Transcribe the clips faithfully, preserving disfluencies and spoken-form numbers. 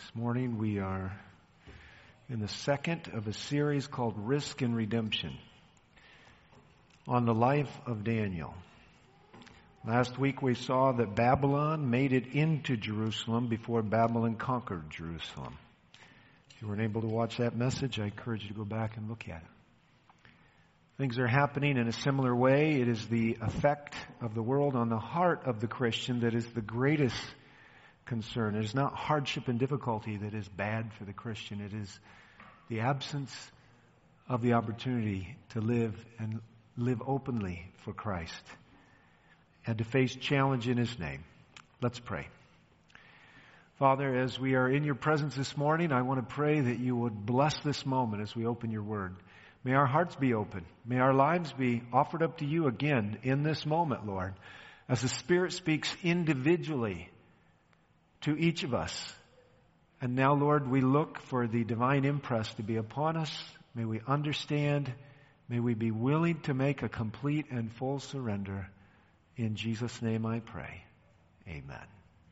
This morning we are in the second of a series called Risk and Redemption on the life of Daniel. Last week we saw that Babylon made it into Jerusalem before Babylon conquered Jerusalem. If you weren't able to watch that message, I encourage you to go back and look at it. Things are happening in a similar way. It is the effect of the world on the heart of the Christian that is the greatest concern. It is not hardship and difficulty that is bad for the Christian. It is the absence of the opportunity to live and live openly for Christ and to face challenge in His name. Let's pray. Father, as we are in your presence this morning, I want to pray that you would bless this moment as we open your word. May our hearts be open. May our lives be offered up to you again in this moment, Lord, as the Spirit speaks individually to each of us. And now, Lord, we look for the divine impress to be upon us. May we understand. May we be willing to make a complete and full surrender. In Jesus' name I pray. Amen.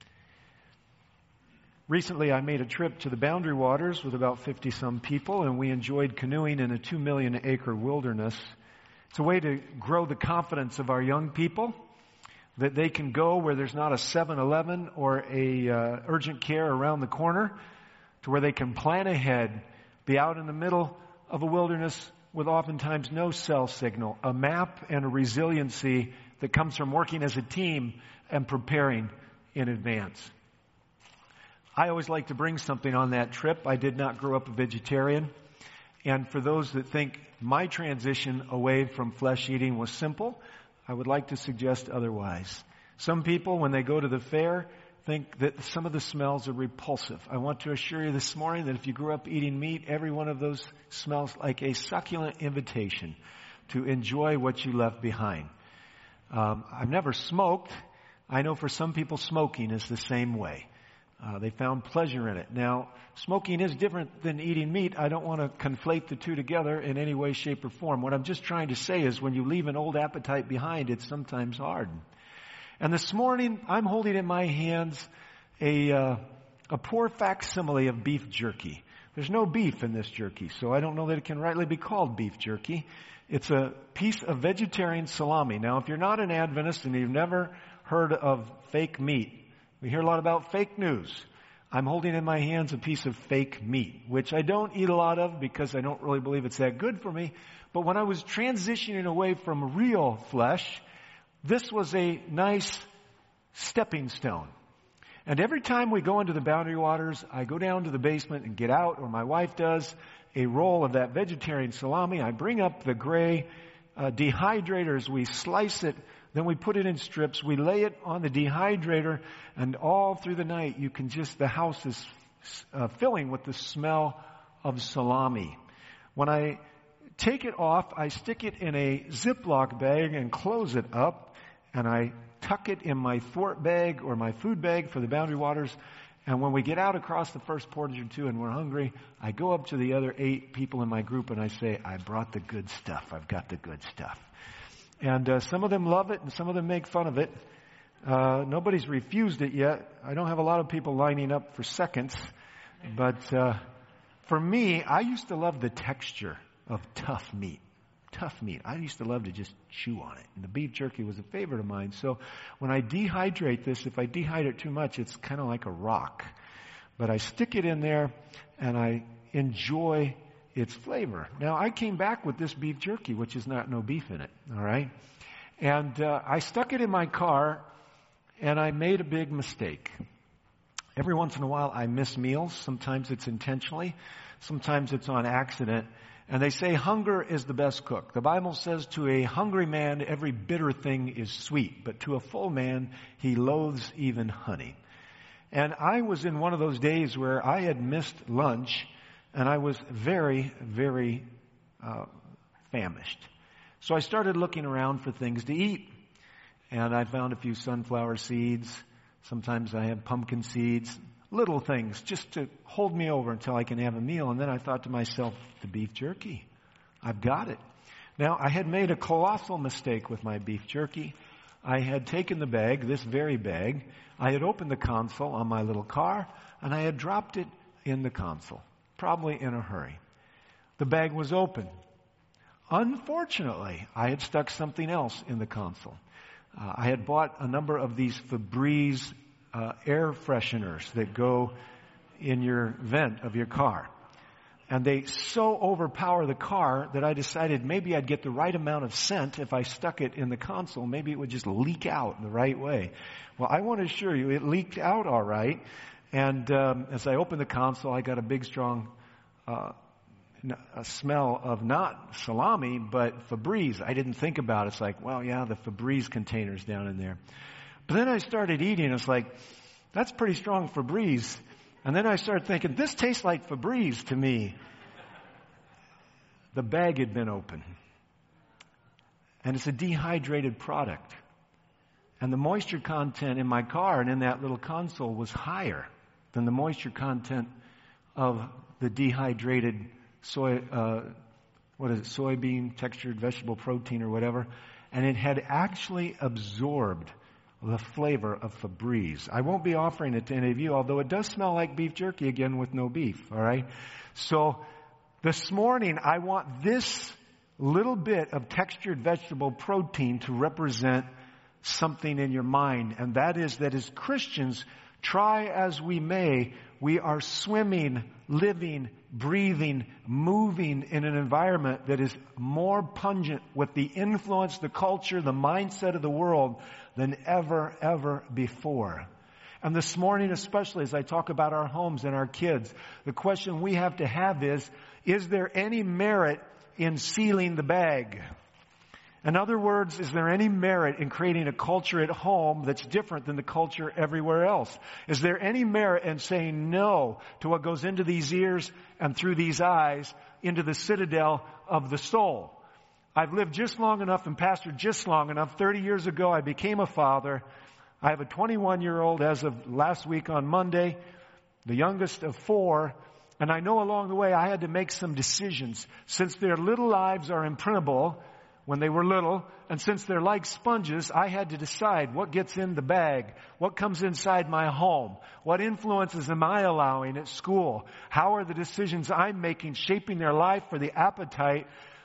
Recently, I made a trip to the Boundary Waters with about fifty-some people, and we enjoyed canoeing in a two million acre wilderness. It's a way to grow the confidence of our young people, that they can go where there's not a seven eleven or a uh, urgent care around the corner, to where they can plan ahead, be out in the middle of a wilderness with oftentimes no cell signal, a map and a resiliency that comes from working as a team and preparing in advance. I always like to bring something on that trip. I did not grow up a vegetarian. And for those that think my transition away from flesh eating was simple, I would like to suggest otherwise. Some people, when they go to the fair, think that some of the smells are repulsive. I want to assure you this morning that if you grew up eating meat, every one of those smells like a succulent invitation to enjoy what you left behind. Um, I've never smoked. I know for some people smoking is the same way. Uh, they found pleasure in it. Now, smoking is different than eating meat. I don't want to conflate the two together in any way, shape, or form. What I'm just trying to say is when you leave an old appetite behind, it's sometimes hard. And this morning, I'm holding in my hands a, uh, a poor facsimile of beef jerky. There's no beef in this jerky, so I don't know that it can rightly be called beef jerky. It's a piece of vegetarian salami. Now, if you're not an Adventist and you've never heard of fake meat, we hear a lot about fake news. I'm holding in my hands a piece of fake meat, which I don't eat a lot of because I don't really believe it's that good for me. But when I was transitioning away from real flesh, this was a nice stepping stone. And every time we go into the Boundary Waters, I go down to the basement and get out, or my wife does, a roll of that vegetarian salami. I bring up the gray uh, dehydrators. We slice it. Then we put it in strips. We lay it on the dehydrator, and all through the night, you can just, the house is uh, filling with the smell of salami. When I take it off, I stick it in a Ziploc bag and close it up, and I tuck it in my thwart bag or my food bag for the Boundary Waters. And when we get out across the first portage or two and we're hungry, I go up to the other eight people in my group and I say, I brought the good stuff. I've got the good stuff. And uh, some of them love it and some of them make fun of it. Uh, nobody's refused it yet. I don't have a lot of people lining up for seconds. But uh, for me, I used to love the texture of tough meat. Tough meat. I used to love to just chew on it. And the beef jerky was a favorite of mine. So when I dehydrate this, if I dehydrate too much, it's kind of like a rock. But I stick it in there and I enjoy its flavor. Now, I came back with this beef jerky, which is not no beef in it, all right? And uh, I stuck it in my car, and I made a big mistake. Every once in a while, I miss meals. Sometimes it's intentionally. Sometimes it's on accident. And they say hunger is the best cook. The Bible says to a hungry man, every bitter thing is sweet, but to a full man, he loathes even honey. And I was in one of those days where I had missed lunch, and I was very, very uh, famished. So I started looking around for things to eat. And I found a few sunflower seeds. Sometimes I have pumpkin seeds. Little things just to hold me over until I can have a meal. And then I thought to myself, the beef jerky. I've got it. Now, I had made a colossal mistake with my beef jerky. I had taken the bag, this very bag, I had opened the console on my little car, and I had dropped it in the console, probably in a hurry. The bag was open. Unfortunately, I had stuck something else in the console. Uh, I had bought a number of these Febreze uh, air fresheners that go in your vent of your car. And they so overpower the car that I decided maybe I'd get the right amount of scent if I stuck it in the console. Maybe it would just leak out the right way. Well, I want to assure you, it leaked out all right. And um, as I opened the console, I got a big, strong uh, a smell of not salami, but Febreze. I didn't think about it. It's like, well, yeah, the Febreze container's down in there. But then I started eating. It's like, that's pretty strong Febreze. And then I started thinking, this tastes like Febreze to me. The bag had been open. And it's a dehydrated product. And the moisture content in my car and in that little console was higher than the moisture content of the dehydrated soy, uh, what is it, soybean textured vegetable protein or whatever. And it had actually absorbed the flavor of Febreze. I won't be offering it to any of you, although it does smell like beef jerky again with no beef, all right? So this morning, I want this little bit of textured vegetable protein to represent something in your mind, and that is that as Christians, try as we may, we are swimming, living, breathing, moving in an environment that is more pungent with the influence, the culture, the mindset of the world than ever, ever before. And this morning, especially as I talk about our homes and our kids, the question we have to have is, is there any merit in sealing the bag? In other words, is there any merit in creating a culture at home that's different than the culture everywhere else? Is there any merit in saying no to what goes into these ears and through these eyes into the citadel of the soul? I've lived just long enough and pastored just long enough. thirty years ago, I became a father. I have a twenty-one-year-old as of last week on Monday, the youngest of four. And I know along the way I had to make some decisions. Since their little lives are imprintable when they were little, and since they're like sponges, I had to decide what gets in the bag, what comes inside my home, what influences am I allowing at school, how are the decisions I'm making shaping their life for the appetite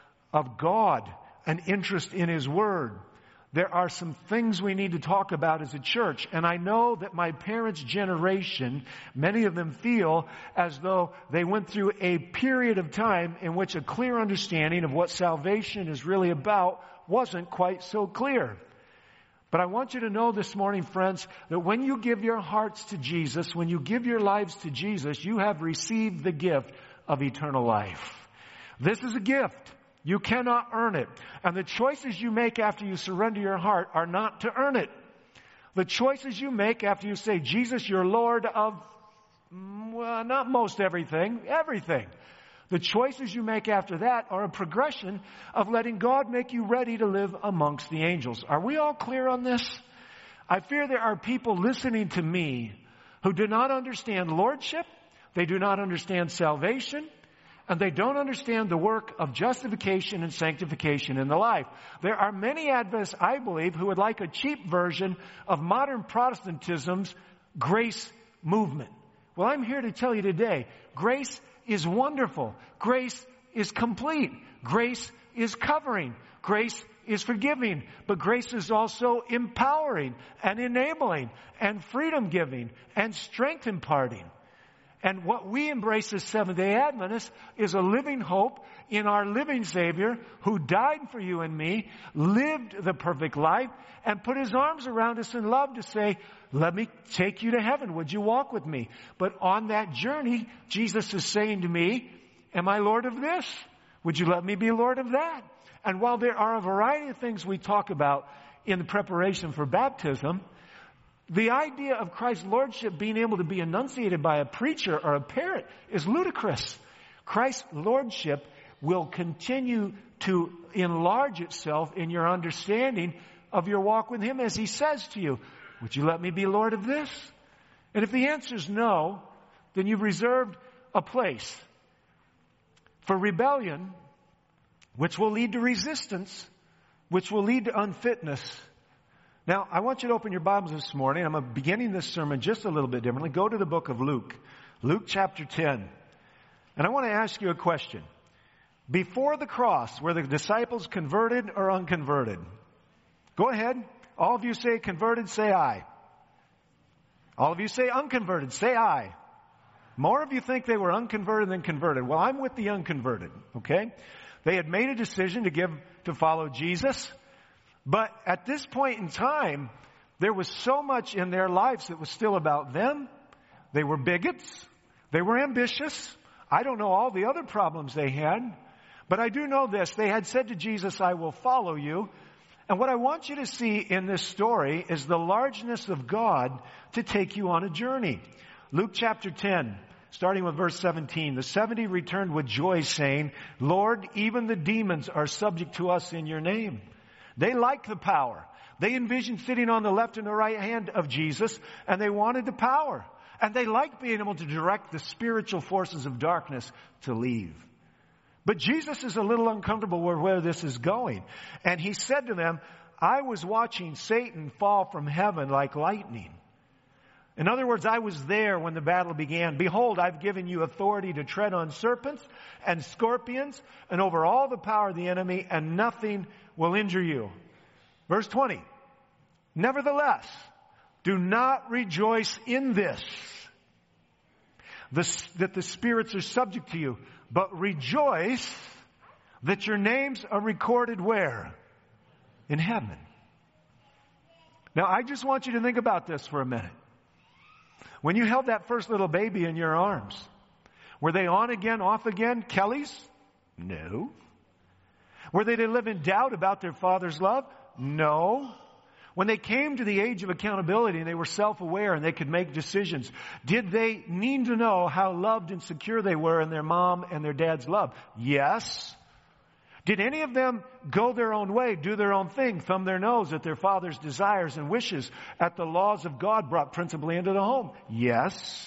of God, an interest in His Word. There are some things we need to talk about as a church, and I know that my parents' generation, many of them feel as though they went through a period of time in which a clear understanding of what salvation is really about wasn't quite so clear. But I want you to know this morning, friends, that when you give your hearts to Jesus, when you give your lives to Jesus, you have received the gift of eternal life. This is a gift. You cannot earn it. And the choices you make after you surrender your heart are not to earn it. The choices you make after you say, Jesus, you're Lord of, well, not most everything, everything. The choices you make after that are a progression of letting God make you ready to live amongst the angels. Are we all clear on this? I fear there are people listening to me who do not understand lordship, they do not understand salvation, and they don't understand the work of justification and sanctification in the life. There are many Adventists, I believe, who would like a cheap version of modern Protestantism's grace movement. Well, I'm here to tell you today, grace is wonderful. Grace is complete. Grace is covering. Grace is forgiving. But grace is also empowering and enabling and freedom giving and strength imparting. And what we embrace as Seventh-day Adventists is a living hope in our living Savior who died for you and me, lived the perfect life, and put His arms around us in love to say, let me take you to heaven. Would you walk with me? But on that journey, Jesus is saying to me, am I Lord of this? Would you let me be Lord of that? And while there are a variety of things we talk about in the preparation for baptism, the idea of Christ's lordship being able to be enunciated by a preacher or a parent is ludicrous. Christ's lordship will continue to enlarge itself in your understanding of your walk with Him as He says to you, would you let me be Lord of this? And if the answer is no, then you've reserved a place for rebellion, which will lead to resistance, which will lead to unfitness, Now, I want you to open your Bibles this morning. I'm beginning this sermon just a little bit differently. Go to the book of Luke, Luke chapter ten. And I want to ask you a question. Before the cross, were the disciples converted or unconverted? Go ahead. All of you say converted, say aye. All of you say unconverted, say aye. More of you think they were unconverted than converted. Well, I'm with the unconverted, okay? They had made a decision to give, to follow Jesus. But at this point in time, there was so much in their lives that was still about them. They were bigots. They were ambitious. I don't know all the other problems they had. But I do know this. They had said to Jesus, I will follow you. And what I want you to see in this story is the largeness of God to take you on a journey. Luke chapter ten, starting with verse seventeen. The seventy returned with joy, saying, Lord, even the demons are subject to us in your name. They liked the power. They envisioned sitting on the left and the right hand of Jesus, and they wanted the power. And they liked being able to direct the spiritual forces of darkness to leave. But Jesus is a little uncomfortable with where this is going. And he said to them, I was watching Satan fall from heaven like lightning. In other words, I was there when the battle began. Behold, I've given you authority to tread on serpents and scorpions and over all the power of the enemy, and nothing will injure you. Verse twenty. Nevertheless, do not rejoice in this, the, that the spirits are subject to you, but rejoice that your names are recorded where? In heaven. Now, I just want you to think about this for a minute. When you held that first little baby in your arms, were they on again, off again, Kellys? No. Were they to live in doubt about their father's love? No. When they came to the age of accountability and they were self-aware and they could make decisions, did they need to know how loved and secure they were in their mom and their dad's love? Yes. Did any of them go their own way, do their own thing, thumb their nose at their father's desires and wishes, at the laws of God brought principally into the home? Yes.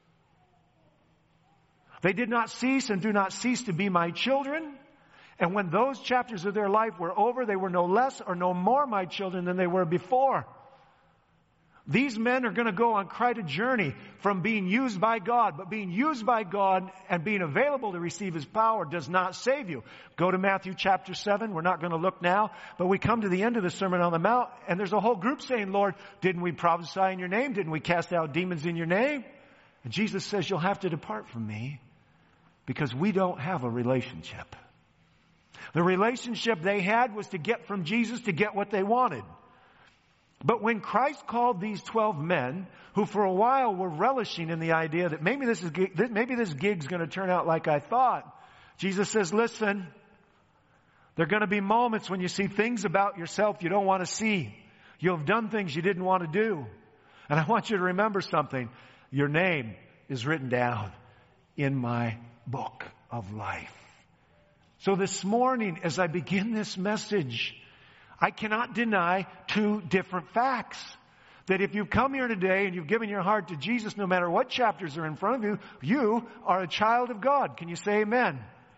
They did not cease and do not cease to be my children. And when those chapters of their life were over, they were no less or no more my children than they were before. These men are going to go on quite a journey from being used by God. But being used by God and being available to receive His power does not save you. Go to Matthew chapter seven. We're not going to look now. But we come to the end of the Sermon on the Mount, and there's a whole group saying, Lord, didn't we prophesy in your name? Didn't we cast out demons in your name? And Jesus says, you'll have to depart from me because we don't have a relationship. The relationship they had was to get from Jesus to get what they wanted. But when Christ called these twelve men, who for a while were relishing in the idea that maybe this is maybe this gig's going to turn out like I thought, Jesus says, listen, there are going to be moments when you see things about yourself you don't want to see. You'll have done things you didn't want to do. And I want you to remember something. Your name is written down in my book of life. So this morning, as I begin this message, I cannot deny two different facts. That if you've come here today and you've given your heart to Jesus, no matter what chapters are in front of you, you are a child of God. Can you say amen?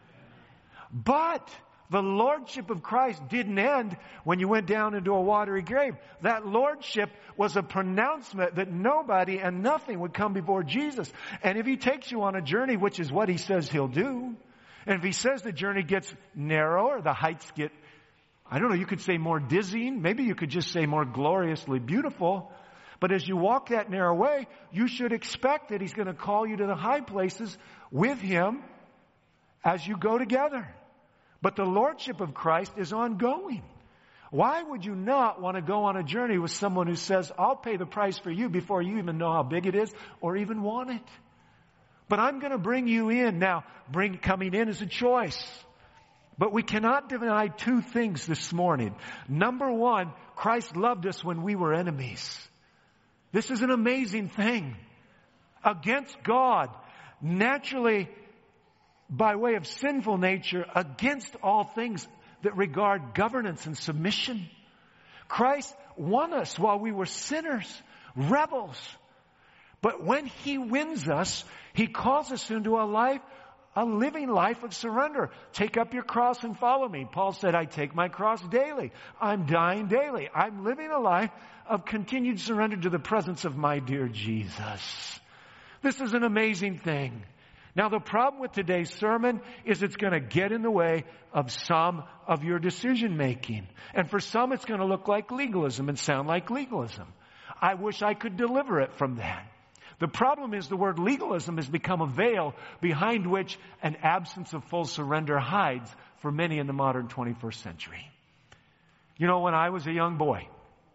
But the lordship of Christ didn't end when you went down into a watery grave. That lordship was a pronouncement that nobody and nothing would come before Jesus. And if He takes you on a journey, which is what He says He'll do, and if He says the journey gets narrower, the heights get, I don't know, you could say more dizzying. Maybe you could just say more gloriously beautiful. But as you walk that narrow way, you should expect that He's going to call you to the high places with Him as you go together. But the lordship of Christ is ongoing. Why would you not want to go on a journey with someone who says, I'll pay the price for you before you even know how big it is or even want it? But I'm going to bring you in. Now, bring coming in is a choice. But we cannot deny two things this morning. Number one, Christ loved us when we were enemies. This is an amazing thing. Against God, naturally, by way of sinful nature, against all things that regard governance and submission. Christ won us while we were sinners, rebels. But when He wins us, He calls us into a life a living life of surrender. Take up your cross and follow me. Paul said, I take my cross daily. I'm dying daily. I'm living a life of continued surrender to the presence of my dear Jesus. This is an amazing thing. Now, the problem with today's sermon is it's going to get in the way of some of your decision making. And for some, it's going to look like legalism and sound like legalism. I wish I could deliver it from that. The problem is the word legalism has become a veil behind which an absence of full surrender hides for many in the modern twenty-first century. You know, when I was a young boy,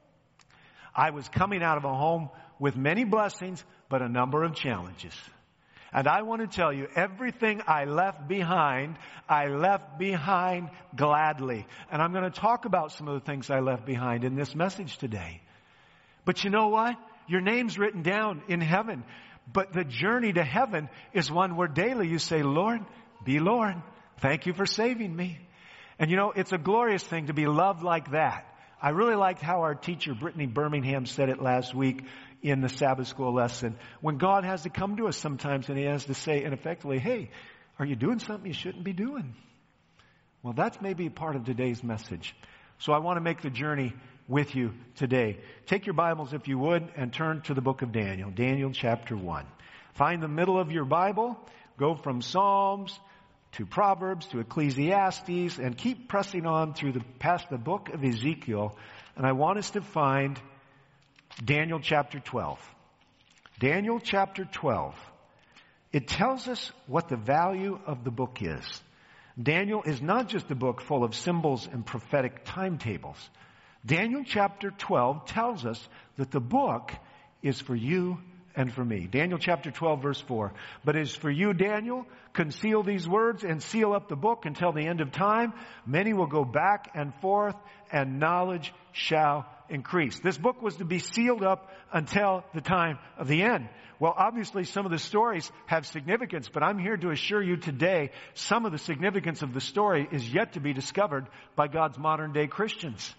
I was coming out of a home with many blessings, but a number of challenges. And I want to tell you, everything I left behind, I left behind gladly. And I'm going to talk about some of the things I left behind in this message today. But you know what? Your name's written down in heaven. But the journey to heaven is one where daily you say, Lord, be Lord. Thank you for saving me. And you know, it's a glorious thing to be loved like that. I really liked how our teacher, Brittany Birmingham, said it last week in the Sabbath school lesson. When God has to come to us sometimes and he has to say, and effectively, hey, are you doing something you shouldn't be doing? Well, that's maybe part of today's message. So I want to make the journey with you today. Take your Bibles, if you would, and turn to the book of Daniel, Daniel chapter one. Find the middle of your Bible, go from Psalms to Proverbs to Ecclesiastes, and keep pressing on through the past the book of Ezekiel. And I want us to find Daniel chapter twelve. Daniel chapter twelve. It tells us what the value of the book is. Daniel is not just a book full of symbols and prophetic timetables. Daniel chapter twelve tells us that the book is for you and for me. Daniel chapter twelve verse four. But as for you, Daniel, conceal these words and seal up the book until the end of time. Many will go back and forth, and knowledge shall increase. This book was to be sealed up until the time of the end. Well, obviously some of the stories have significance, but I'm here to assure you today some of the significance of the story is yet to be discovered by God's modern day Christians.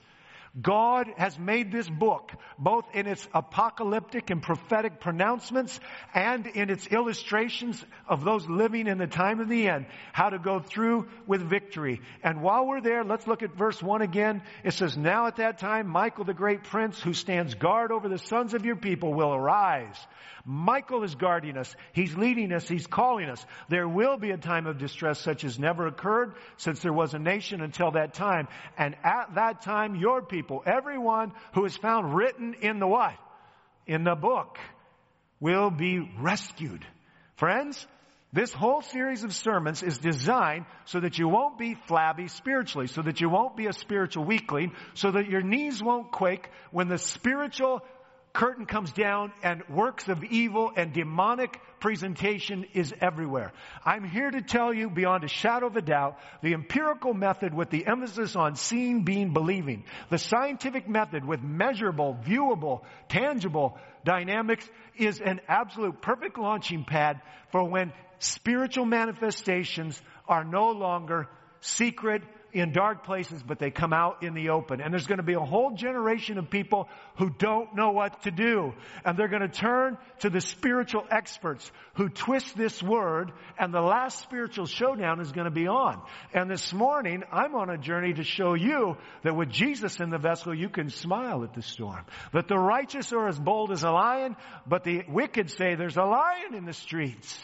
God has made this book, both in its apocalyptic and prophetic pronouncements and in its illustrations of those living in the time of the end, how to go through with victory. And while we're there, let's look at verse one again. It says, now at that time, Michael the great prince, who stands guard over the sons of your people, will arise. Michael is guarding us. He's leading us. He's calling us. There will be a time of distress such as never occurred since there was a nation until that time. And at that time, your people, everyone who is found written in the what? In the book, will be rescued. Friends, this whole series of sermons is designed so that you won't be flabby spiritually, so that you won't be a spiritual weakling, so that your knees won't quake when the spiritual curtain comes down and works of evil and demonic presentation is everywhere. I'm here to tell you beyond a shadow of a doubt, the empirical method with the emphasis on seeing, being, believing, the scientific method with measurable, viewable, tangible dynamics is an absolute perfect launching pad for when spiritual manifestations are no longer secret in dark places, but they come out in the open. And there's going to be a whole generation of people who don't know what to do. And they're going to turn to the spiritual experts who twist this word, and the last spiritual showdown is going to be on. And this morning, I'm on a journey to show you that with Jesus in the vessel, you can smile at the storm. That the righteous are as bold as a lion, but the wicked say there's a lion in the streets.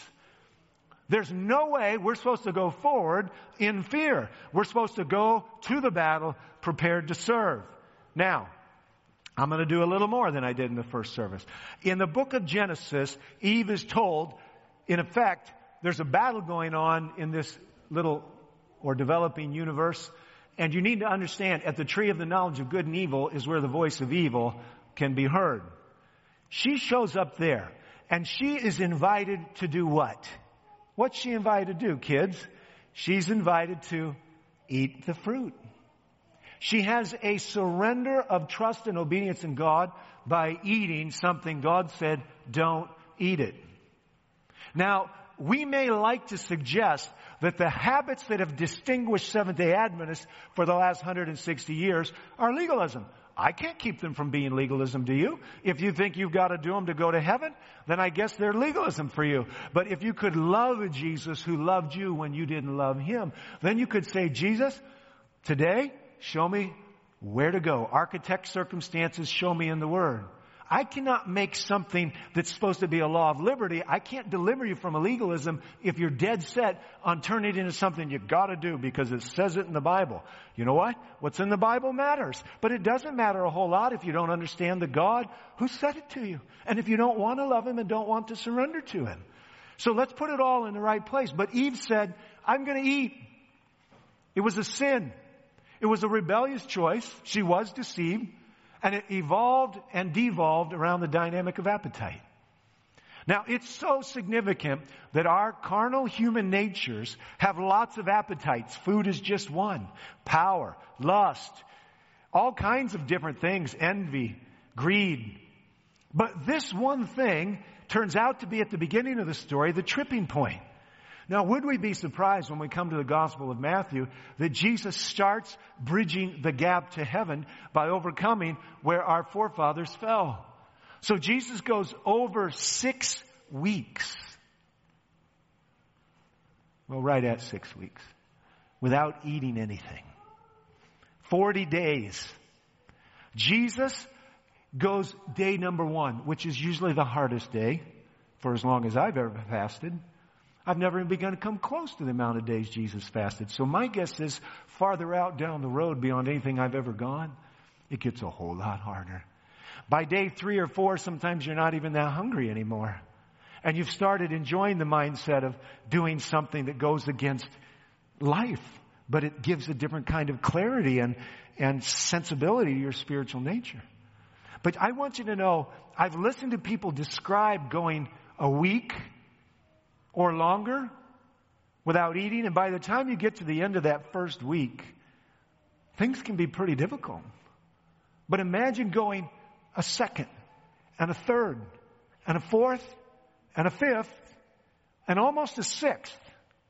There's no way we're supposed to go forward in fear. We're supposed to go to the battle prepared to serve. Now, I'm going to do a little more than I did in the first service. In the book of Genesis, Eve is told, in effect, there's a battle going on in this little or developing universe. And you need to understand, at the tree of the knowledge of good and evil is where the voice of evil can be heard. She shows up there, and she is invited to do what? What's she invited to do, kids? She's invited to eat the fruit. She has a surrender of trust and obedience in God by eating something God said, don't eat it. Now, we may like to suggest that the habits that have distinguished Seventh-day Adventists for the last one hundred sixty years are legalism. I can't keep them from being legalism, do you? If you think you've got to do them to go to heaven, then I guess they're legalism for you. But if you could love Jesus who loved you when you didn't love him, then you could say, Jesus, today, show me where to go. Architect circumstances, show me in the Word. I cannot make something that's supposed to be a law of liberty. I can't deliver you from a legalism if you're dead set on turning it into something you got to do because it says it in the Bible. You know what? What's in the Bible matters. But it doesn't matter a whole lot if you don't understand the God who said it to you. And if you don't want to love him and don't want to surrender to him. So let's put it all in the right place. But Eve said, I'm going to eat. It was a sin. It was a rebellious choice. She was deceived. And it evolved and devolved around the dynamic of appetite. Now, it's so significant that our carnal human natures have lots of appetites. Food is just one. Power, lust, all kinds of different things, envy, greed. But this one thing turns out to be at the beginning of the story, the tripping point. Now, would we be surprised when we come to the Gospel of Matthew that Jesus starts bridging the gap to heaven by overcoming where our forefathers fell? So Jesus goes over six weeks. Well, right at six weeks. Without eating anything. Forty days. Jesus goes day number one, which is usually the hardest day for as long as I've ever fasted. I've never even begun to come close to the amount of days Jesus fasted. So my guess is farther out down the road beyond anything I've ever gone, it gets a whole lot harder. By day three or four, sometimes you're not even that hungry anymore. And you've started enjoying the mindset of doing something that goes against life. But it gives a different kind of clarity and, and sensibility to your spiritual nature. But I want you to know, I've listened to people describe going a week or longer without eating. And by the time you get to the end of that first week, things can be pretty difficult. But imagine going a second and a third and a fourth and a fifth and almost a sixth.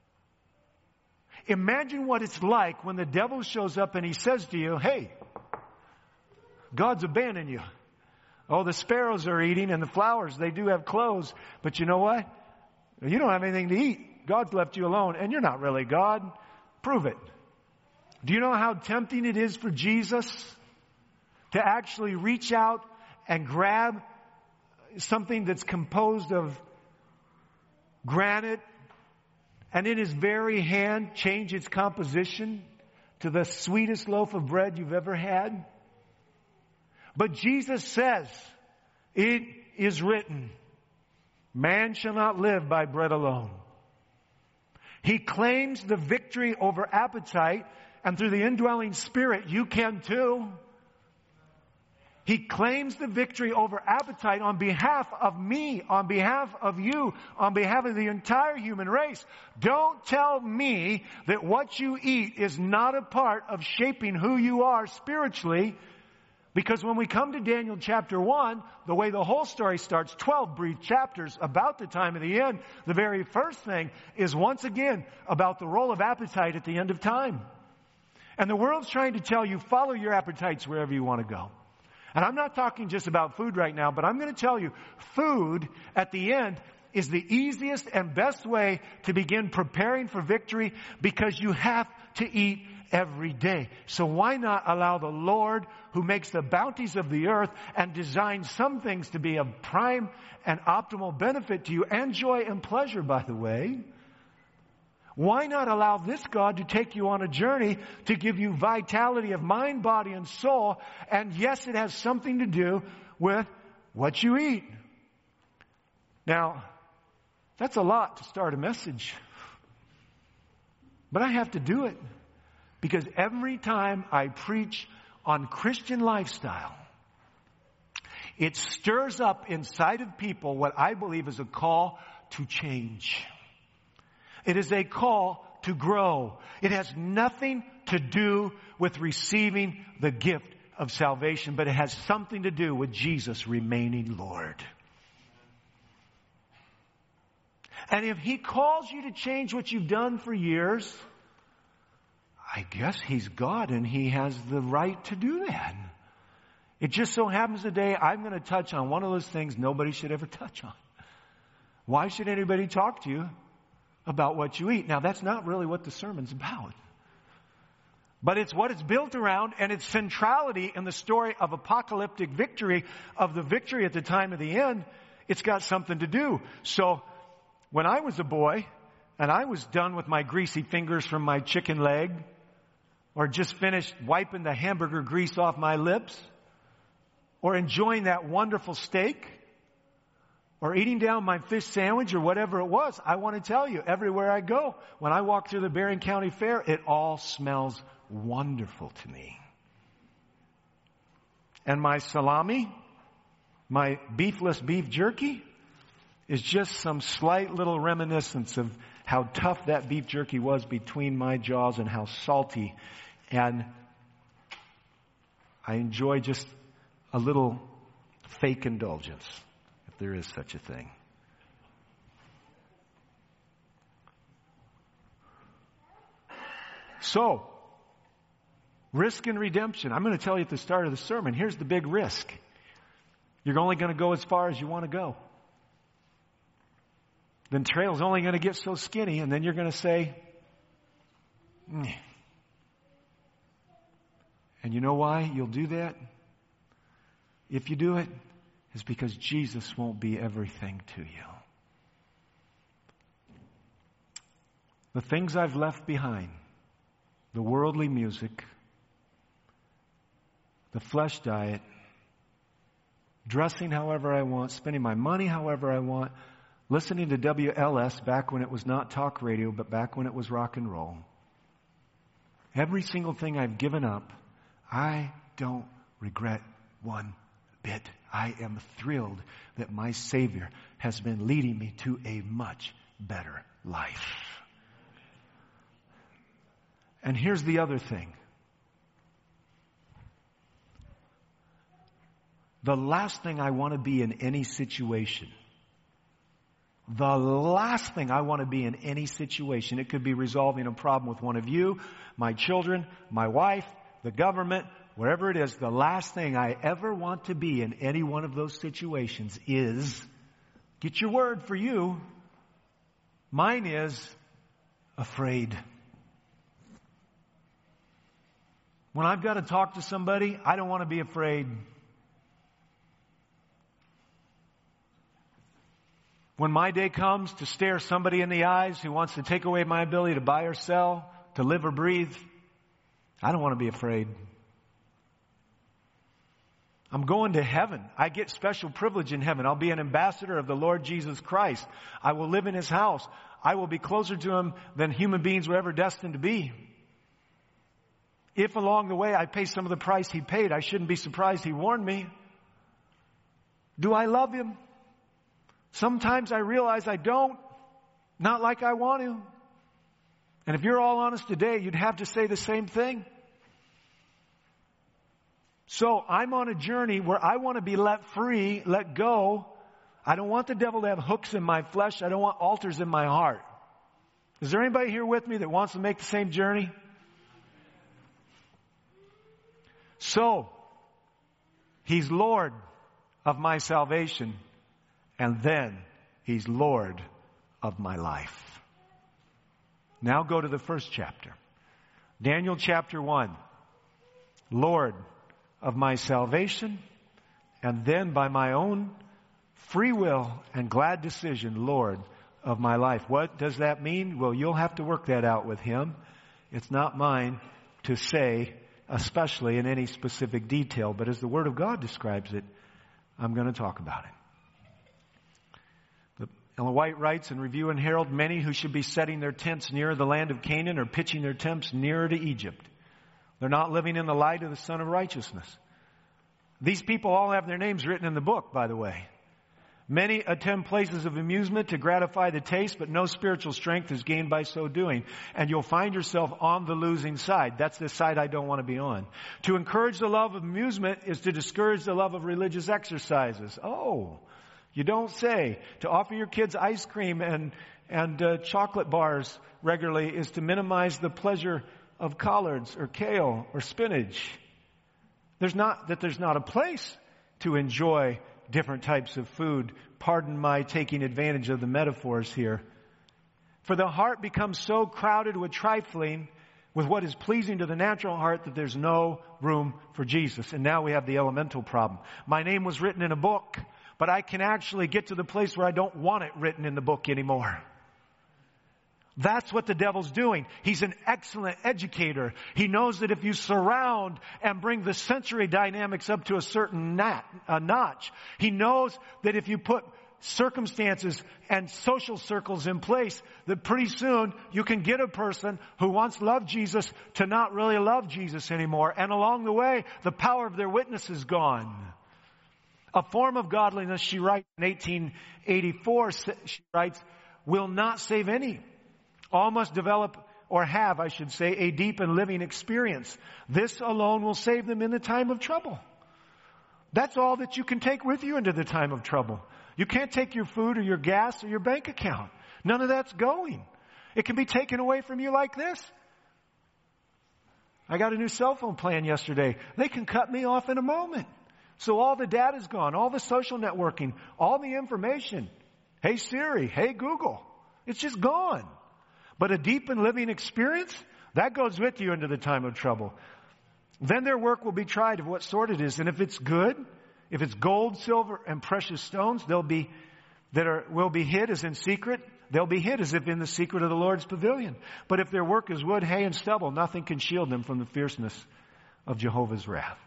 Imagine what it's like when the devil shows up and he says to you, hey, God's abandoned you. Oh, the sparrows are eating and the flowers, they do have clothes. But you know what? You don't have anything to eat. God's left you alone, and you're not really God. Prove it. Do you know how tempting it is for Jesus to actually reach out and grab something that's composed of granite and in his very hand change its composition to the sweetest loaf of bread you've ever had? But Jesus says, it is written, man shall not live by bread alone. He claims the victory over appetite, and through the indwelling Spirit, you can too. He claims the victory over appetite on behalf of me, on behalf of you, on behalf of the entire human race. Don't tell me that what you eat is not a part of shaping who you are spiritually. Because when we come to Daniel chapter one, the way the whole story starts, twelve brief chapters about the time of the end, the very first thing is once again about the role of appetite at the end of time. And the world's trying to tell you, follow your appetites wherever you want to go. And I'm not talking just about food right now, but I'm going to tell you, food at the end is the easiest and best way to begin preparing for victory because you have to eat every day. So why not allow the Lord who makes the bounties of the earth and designs some things to be of prime and optimal benefit to you and joy and pleasure, by the way. Why not allow this God to take you on a journey to give you vitality of mind, body, and soul? And yes, it has something to do with what you eat. Now, that's a lot to start a message. But I have to do it. Because every time I preach on Christian lifestyle, it stirs up inside of people what I believe is a call to change. It is a call to grow. It has nothing to do with receiving the gift of salvation, but it has something to do with Jesus remaining Lord. And if He calls you to change what you've done for years, I guess He's God and He has the right to do that. It just so happens today I'm going to touch on one of those things nobody should ever touch on. Why should anybody talk to you about what you eat? Now, that's not really what the sermon's about. But it's what it's built around, and its centrality in the story of apocalyptic victory, of the victory at the time of the end. It's got something to do. So, when I was a boy, and I was done with my greasy fingers from my chicken leg, or just finished wiping the hamburger grease off my lips, or enjoying that wonderful steak, or eating down my fish sandwich, or whatever it was, I want to tell you, everywhere I go, when I walk through the Berrien County Fair, it all smells wonderful to me. And my salami, my beefless beef jerky, is just some slight little reminiscence of how tough that beef jerky was between my jaws and how salty. And I enjoy just a little fake indulgence, if there is such a thing. So, risk and redemption. I'm going to tell you at the start of the sermon, here's the big risk. You're only going to go as far as you want to go. The trail's only going to get so skinny, and then you're going to say, Nyeh. And you know why you'll do that? If you do it, it's because Jesus won't be everything to you. The things I've left behind, the worldly music, the flesh diet, dressing however I want, spending my money however I want, listening to W L S back when it was not talk radio, but back when it was rock and roll. Every single thing I've given up, I don't regret one bit. I am thrilled that my Savior has been leading me to a much better life. And here's the other thing. The last thing I want to be in any situation, the last thing I want to be in any situation, it could be resolving a problem with one of you, my children, my wife, the government, wherever it is, the last thing I ever want to be in any one of those situations is, get your word for you, mine is afraid. When I've got to talk to somebody, I don't want to be afraid. When my day comes to stare somebody in the eyes who wants to take away my ability to buy or sell, to live or breathe, I don't want to be afraid. I'm going to heaven. I get special privilege in heaven. I'll be an ambassador of the Lord Jesus Christ. I will live in His house. I will be closer to Him than human beings were ever destined to be. If along the way I pay some of the price He paid, I shouldn't be surprised He warned me. Do I love Him? Sometimes I realize I don't. Not like I want to. And if you're all honest today, you'd have to say the same thing. So I'm on a journey where I want to be let free, let go. I don't want the devil to have hooks in my flesh. I don't want altars in my heart. Is there anybody here with me that wants to make the same journey? So, He's Lord of my salvation, and then He's Lord of my life. Now go to the first chapter. Daniel chapter one. Lord of my salvation, and then by my own free will and glad decision, Lord of my life. What does that mean? Well, you'll have to work that out with Him. It's not mine to say, especially in any specific detail, but as the Word of God describes it, I'm going to talk about it. Ellen White writes in Review and Herald, many who should be setting their tents nearer the land of Canaan are pitching their tents nearer to Egypt. They're not living in the light of the Son of Righteousness. These people all have their names written in the book, by the way. Many attend places of amusement to gratify the taste, but no spiritual strength is gained by so doing. And you'll find yourself on the losing side. That's the side I don't want to be on. To encourage the love of amusement is to discourage the love of religious exercises. Oh, you don't say. To offer your kids ice cream and, and uh, chocolate bars regularly is to minimize the pleasure of collards or kale or spinach. There's not, that there's not a place to enjoy different types of food. Pardon my taking advantage of the metaphors here. For the heart becomes so crowded with trifling, with what is pleasing to the natural heart, that there's no room for Jesus. And now we have the elemental problem. My name was written in a book, but I can actually get to the place where I don't want it written in the book anymore. That's what the devil's doing. He's an excellent educator. He knows that if you surround and bring the sensory dynamics up to a certain nat, a notch, he knows that if you put circumstances and social circles in place, that pretty soon you can get a person who once loved Jesus to not really love Jesus anymore. And along the way, the power of their witness is gone. A form of godliness, she writes in eighteen eighty-four, she writes, will not save any. All must develop, or have, I should say, a deep and living experience. This alone will save them in the time of trouble. That's all that you can take with you into the time of trouble. You can't take your food or your gas or your bank account. None of that's going. It can be taken away from you like this. I got a new cell phone plan yesterday. They can cut me off in a moment. So all the data's gone, all the social networking, all the information. Hey Siri, hey Google. It's just gone. But a deep and living experience, that goes with you into the time of trouble. Then their work will be tried of what sort it is. And if it's good, if it's gold, silver, and precious stones, they'll be, that are, will be hid as in secret. They'll be hid as if in the secret of the Lord's pavilion. But if their work is wood, hay, and stubble, nothing can shield them from the fierceness of Jehovah's wrath.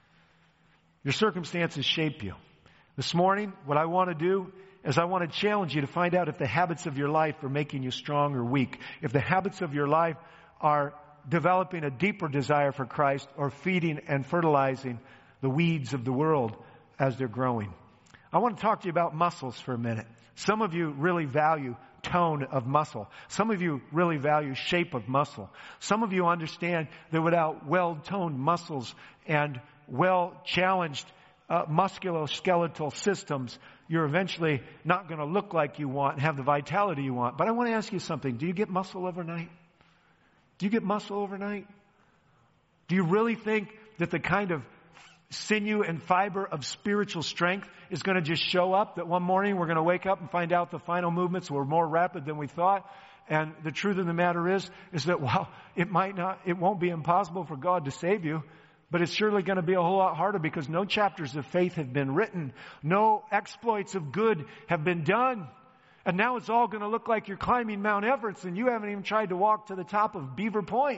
Your circumstances shape you. This morning, what I want to do is I want to challenge you to find out if the habits of your life are making you strong or weak. If the habits of your life are developing a deeper desire for Christ, or feeding and fertilizing the weeds of the world as they're growing. I want to talk to you about muscles for a minute. Some of you really value tone of muscle. Some of you really value shape of muscle. Some of you understand that without well-toned muscles and well-challenged uh, musculoskeletal systems, you're eventually not going to look like you want and have the vitality you want. But I want to ask you something. Do you get muscle overnight? Do you get muscle overnight? Do you really think that the kind of sinew and fiber of spiritual strength is going to just show up, that one morning we're going to wake up and find out the final movements were more rapid than we thought? And the truth of the matter is, is that, well, it might not, it won't be impossible for God to save you, but it's surely going to be a whole lot harder, because no chapters of faith have been written. No exploits of good have been done. And now it's all going to look like you're climbing Mount Everest and you haven't even tried to walk to the top of Beaver Point.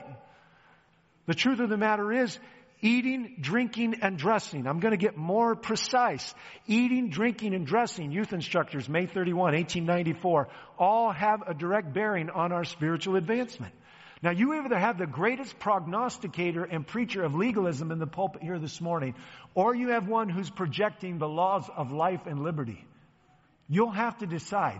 The truth of the matter is, eating, drinking, and dressing. I'm going to get more precise. Eating, drinking, and dressing. Youth instructors, May thirty-first, eighteen ninety-four, all have a direct bearing on our spiritual advancement. Now, you either have the greatest prognosticator and preacher of legalism in the pulpit here this morning, or you have one who's projecting the laws of life and liberty. You'll have to decide.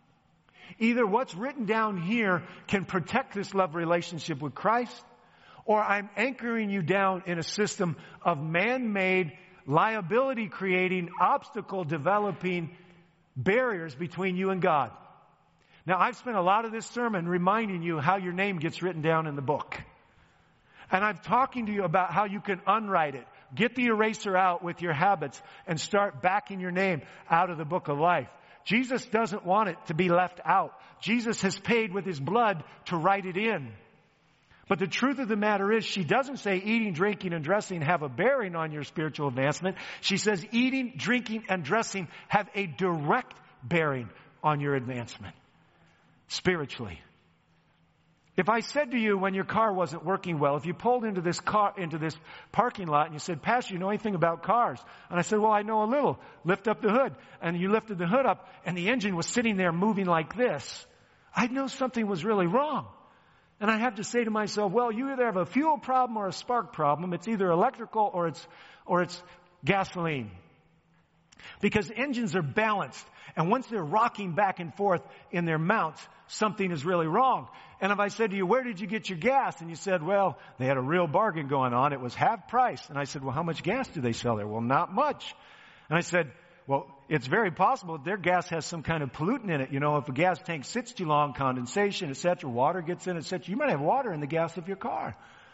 Either what's written down here can protect this love relationship with Christ, or I'm anchoring you down in a system of man-made, liability-creating, obstacle-developing barriers between you and God. Now, I've spent a lot of this sermon reminding you how your name gets written down in the book. And I'm talking to you about how you can unwrite it. Get the eraser out with your habits and start backing your name out of the book of life. Jesus doesn't want it to be left out. Jesus has paid with his blood to write it in. But the truth of the matter is, she doesn't say eating, drinking, and dressing have a bearing on your spiritual advancement. She says eating, drinking, and dressing have a direct bearing on your advancement spiritually. If I said to you when your car wasn't working well, if you pulled into this car, into this parking lot and you said, Pastor, you know anything about cars? And I said, well, I know a little. Lift up the hood. And you lifted the hood up and the engine was sitting there moving like this. I'd know something was really wrong. And I have to say to myself, well, you either have a fuel problem or a spark problem. It's either electrical or it's, or it's gasoline. Because engines are balanced. And once they're rocking back and forth in their mounts, something is really wrong. And if I said to you, where did you get your gas? And you said, well, they had a real bargain going on. It was half price. And I said, well, how much gas do they sell there? Well, not much. And I said, well, it's very possible that their gas has some kind of pollutant in it. You know, if a gas tank sits too long, condensation, et cetera, water gets in, et cetera. You might have water in the gas of your car.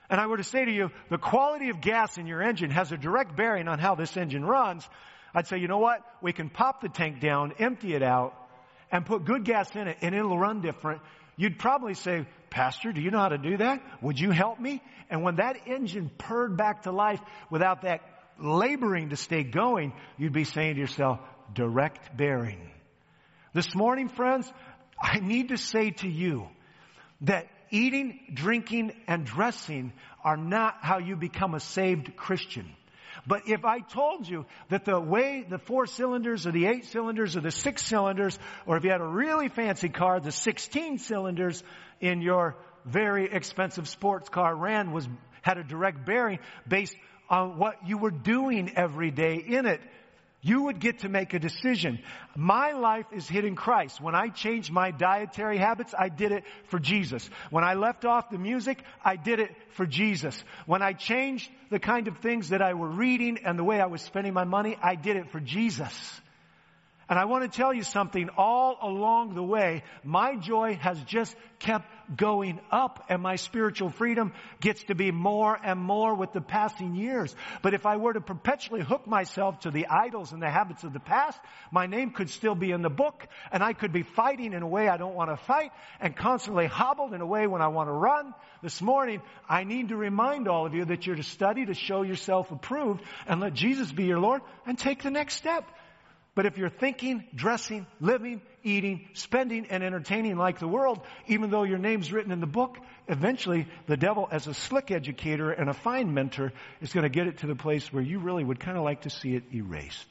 and I were to say to you, the quality of gas in your engine has a direct bearing on how this engine runs, I'd say, you know what? We can pop the tank down, empty it out, and put good gas in it, and it'll run different. You'd probably say, Pastor, do you know how to do that? Would you help me? And when that engine purred back to life without that laboring to stay going, you'd be saying to yourself, direct bearing. This morning, friends, I need to say to you that eating, drinking, and dressing are not how you become a saved Christian. But if I told you that the way the four cylinders or the eight cylinders or the six cylinders, or if you had a really fancy car, the sixteen cylinders in your very expensive sports car ran was had a direct bearing based on what you were doing every day in it, you would get to make a decision. My life is hidden Christ. When I changed my dietary habits, I did it for Jesus. When I left off the music, I did it for Jesus. When I changed the kind of things that I were reading and the way I was spending my money, I did it for Jesus. And I want to tell you something, all along the way, my joy has just kept going up, and my spiritual freedom gets to be more and more with the passing years. But if I were to perpetually hook myself to the idols and the habits of the past, my name could still be in the book, and I could be fighting in a way I don't want to fight, and constantly hobbled in a way when I want to run. This morning, I need to remind all of you that you're to study to show yourself approved, and let Jesus be your Lord, and take the next step. But if you're thinking, dressing, living, eating, spending, and entertaining like the world, even though your name's written in the book, eventually the devil, as a slick educator and a fine mentor, is going to get it to the place where you really would kind of like to see it erased.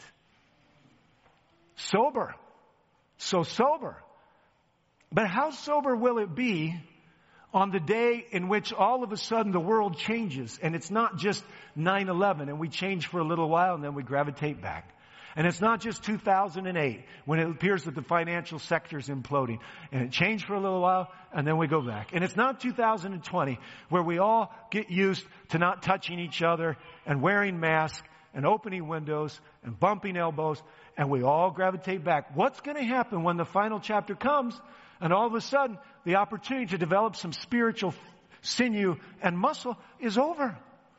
Sober. So sober. But how sober will it be on the day in which all of a sudden the world changes, and it's not just nine eleven and we change for a little while and then we gravitate back. And it's not just two thousand eight when it appears that the financial sector is imploding. And it changed for a little while and then we go back. And it's not two thousand twenty where we all get used to not touching each other and wearing masks and opening windows and bumping elbows and we all gravitate back. What's going to happen when the final chapter comes and all of a sudden the opportunity to develop some spiritual sinew and muscle is over?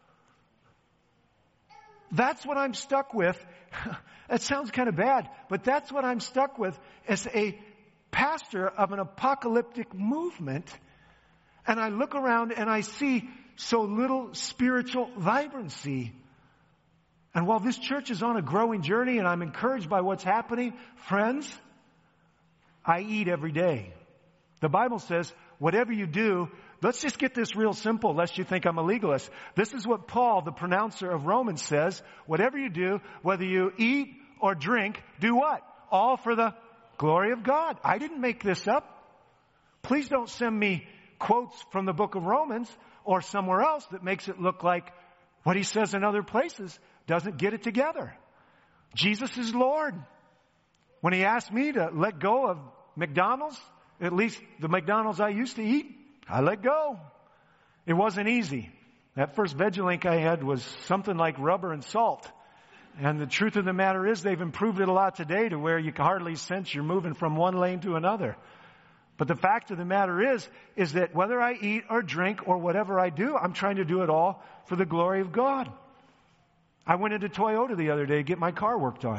That's what I'm stuck with. That sounds kind of bad, but that's what I'm stuck with as a pastor of an apocalyptic movement. And I look around and I see so little spiritual vibrancy. And while this church is on a growing journey and I'm encouraged by what's happening, friends, I eat every day. The Bible says, whatever you do, let's just get this real simple, lest you think I'm a legalist. This is what Paul, the pronouncer of Romans, says. Whatever you do, whether you eat or drink, do what? All for the glory of God. I didn't make this up. Please don't send me quotes from the book of Romans or somewhere else that makes it look like what he says in other places doesn't get it together. Jesus is Lord. When he asked me to let go of McDonald's, at least the McDonald's I used to eat, I let go. It wasn't easy. That first Vegilink I had was something like rubber and salt. And the truth of the matter is they've improved it a lot today to where you can hardly sense you're moving from one lane to another. But the fact of the matter is, is that whether I eat or drink or whatever I do, I'm trying to do it all for the glory of God. I went into Toyota the other day to get my car worked on.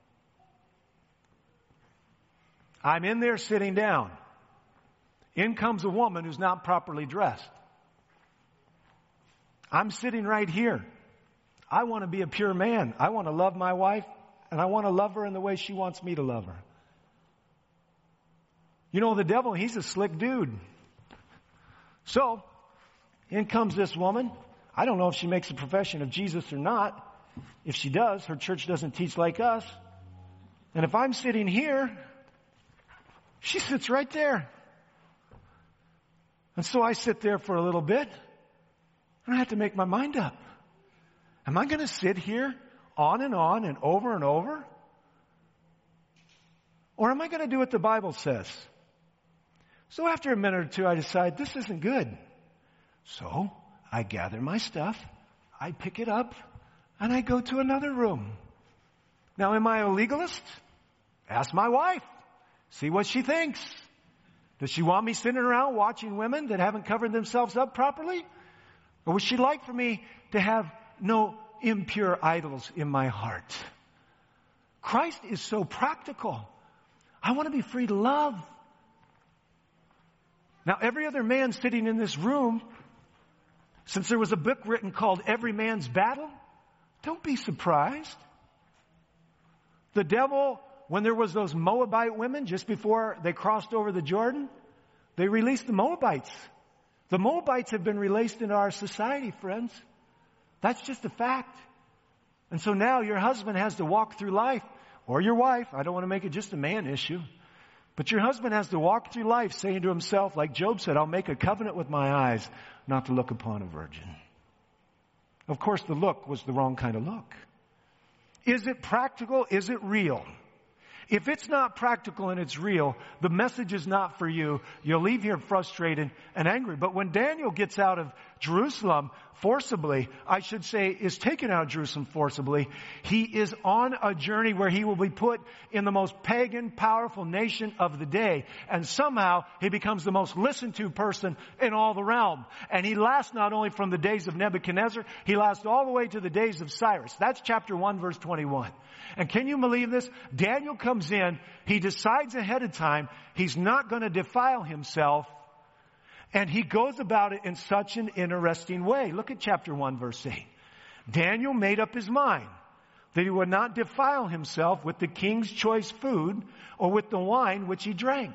I'm in there sitting down. In comes a woman who's not properly dressed. I'm sitting right here. I want to be a pure man. I want to love my wife, and I want to love her in the way she wants me to love her. You know, the devil, he's a slick dude. So, in comes this woman. I don't know if she makes a profession of Jesus or not. If she does, her church doesn't teach like us. And if I'm sitting here, she sits right there. And so I sit there for a little bit, and I have to make my mind up. Am I going to sit here on and on and over and over? Or am I going to do what the Bible says? So after a minute or two, I decide this isn't good. So I gather my stuff, I pick it up, and I go to another room. Now, am I a legalist? Ask my wife. See what she thinks. Does she want me sitting around watching women that haven't covered themselves up properly? Or would she like for me to have no impure idols in my heart? Christ is so practical. I want to be free to love. Now, every other man sitting in this room, since there was a book written called Every Man's Battle, don't be surprised. The devil, when there was those Moabite women just before they crossed over the Jordan, they released the Moabites. The Moabites have been released into our society, friends. That's just a fact. And so now your husband has to walk through life, or your wife, I don't want to make it just a man issue, but your husband has to walk through life saying to himself, like Job said, I'll make a covenant with my eyes not to look upon a virgin. Of course, the look was the wrong kind of look. Is it practical? Is it real? If it's not practical and it's real, the message is not for you. You'll leave here frustrated and angry. But when Daniel gets out of Jerusalem forcibly, I should say is taken out of Jerusalem forcibly, he is on a journey where he will be put in the most pagan, powerful nation of the day. And somehow he becomes the most listened to person in all the realm. And he lasts not only from the days of Nebuchadnezzar, he lasts all the way to the days of Cyrus. That's chapter one, verse twenty-one. And can you believe this? Daniel comes in, he decides ahead of time he's not going to defile himself, and he goes about it in such an interesting way. Look at chapter one, verse eight. Daniel made up his mind that he would not defile himself with the king's choice food or with the wine which he drank.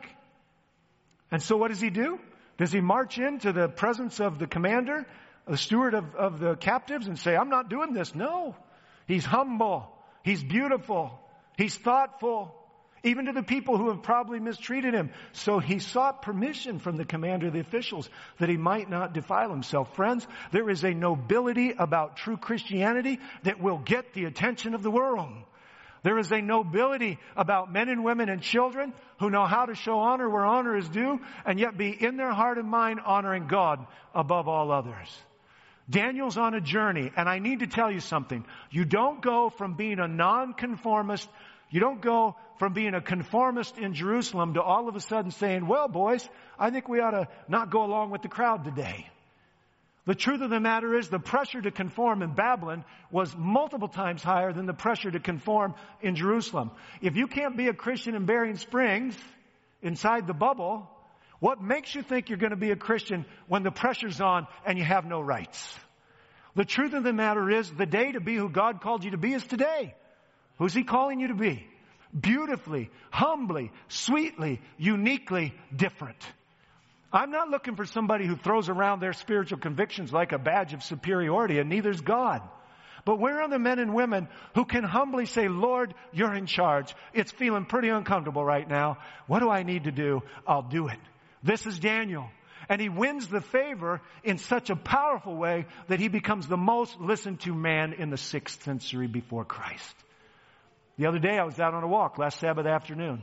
And so what does he do? Does he march into the presence of the commander, the steward of, of the captives, and say, I'm not doing this? No. He's humble. He's beautiful. He's thoughtful, even to the people who have probably mistreated him. So he sought permission from the commander of the officials that he might not defile himself. Friends, there is a nobility about true Christianity that will get the attention of the world. There is a nobility about men and women and children who know how to show honor where honor is due, and yet be in their heart and mind honoring God above all others. Daniel's on a journey, and I need to tell you something. You don't go from being a nonconformist, you don't go from being a conformist in Jerusalem to all of a sudden saying, well, boys, I think we ought to not go along with the crowd today. The truth of the matter is the pressure to conform in Babylon was multiple times higher than the pressure to conform in Jerusalem. If you can't be a Christian in Berrien Springs, inside the bubble, what makes you think you're going to be a Christian when the pressure's on and you have no rights? The truth of the matter is the day to be who God called you to be is today. Who's He calling you to be? Beautifully, humbly, sweetly, uniquely different. I'm not looking for somebody who throws around their spiritual convictions like a badge of superiority, and neither's God. But where are the men and women who can humbly say, Lord, you're in charge. It's feeling pretty uncomfortable right now. What do I need to do? I'll do it. This is Daniel. And he wins the favor in such a powerful way that he becomes the most listened to man in the sixth century before Christ. The other day I was out on a walk last Sabbath afternoon.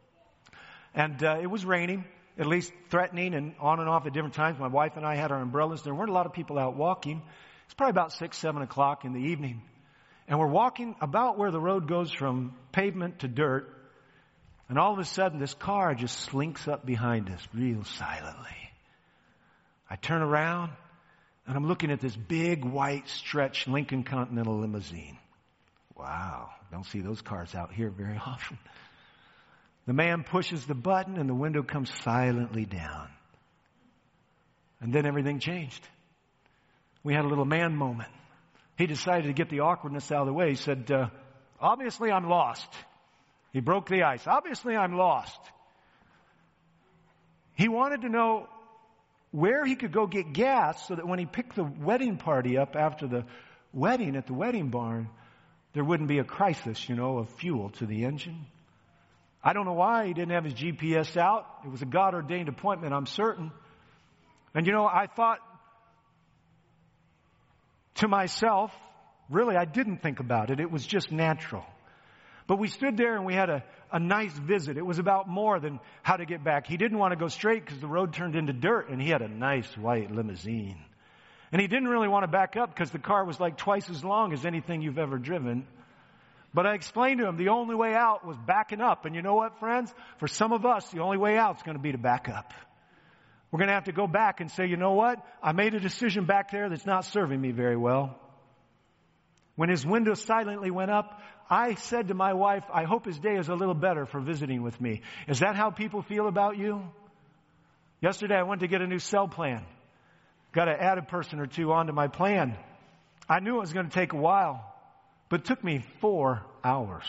And uh, it was raining, at least threatening, and on and off at different times. My wife and I had our umbrellas. There weren't a lot of people out walking. It's probably about six, seven o'clock in the evening. And we're walking about where the road goes from pavement to dirt. And all of a sudden, this car just slinks up behind us real silently. I turn around, and I'm looking at this big, white, stretched Lincoln Continental limousine. Wow, don't see those cars out here very often. The man pushes the button, and the window comes silently down. And then everything changed. We had a little man moment. He decided to get the awkwardness out of the way. He said, uh, obviously I'm lost. He broke the ice. Obviously I'm lost. He wanted to know where he could go get gas so that when he picked the wedding party up after the wedding at the wedding barn, there wouldn't be a crisis, you know, of fuel to the engine. I don't know why he didn't have his G P S out. It was a God-ordained appointment, I'm certain. And you know, I thought to myself, really, I didn't think about it. It was just natural. But we stood there and we had a, a nice visit. It was about more than how to get back. He didn't want to go straight because the road turned into dirt, and he had a nice white limousine. And he didn't really want to back up because the car was like twice as long as anything you've ever driven. But I explained to him the only way out was backing up. And you know what, friends? For some of us, the only way out is going to be to back up. We're going to have to go back and say, you know what? I made a decision back there that's not serving me very well. When his window silently went up, I said to my wife, I hope his day is a little better for visiting with me. Is that how people feel about you? Yesterday I went to get a new cell plan. Got to add a person or two onto my plan. I knew it was going to take a while, but it took me four hours.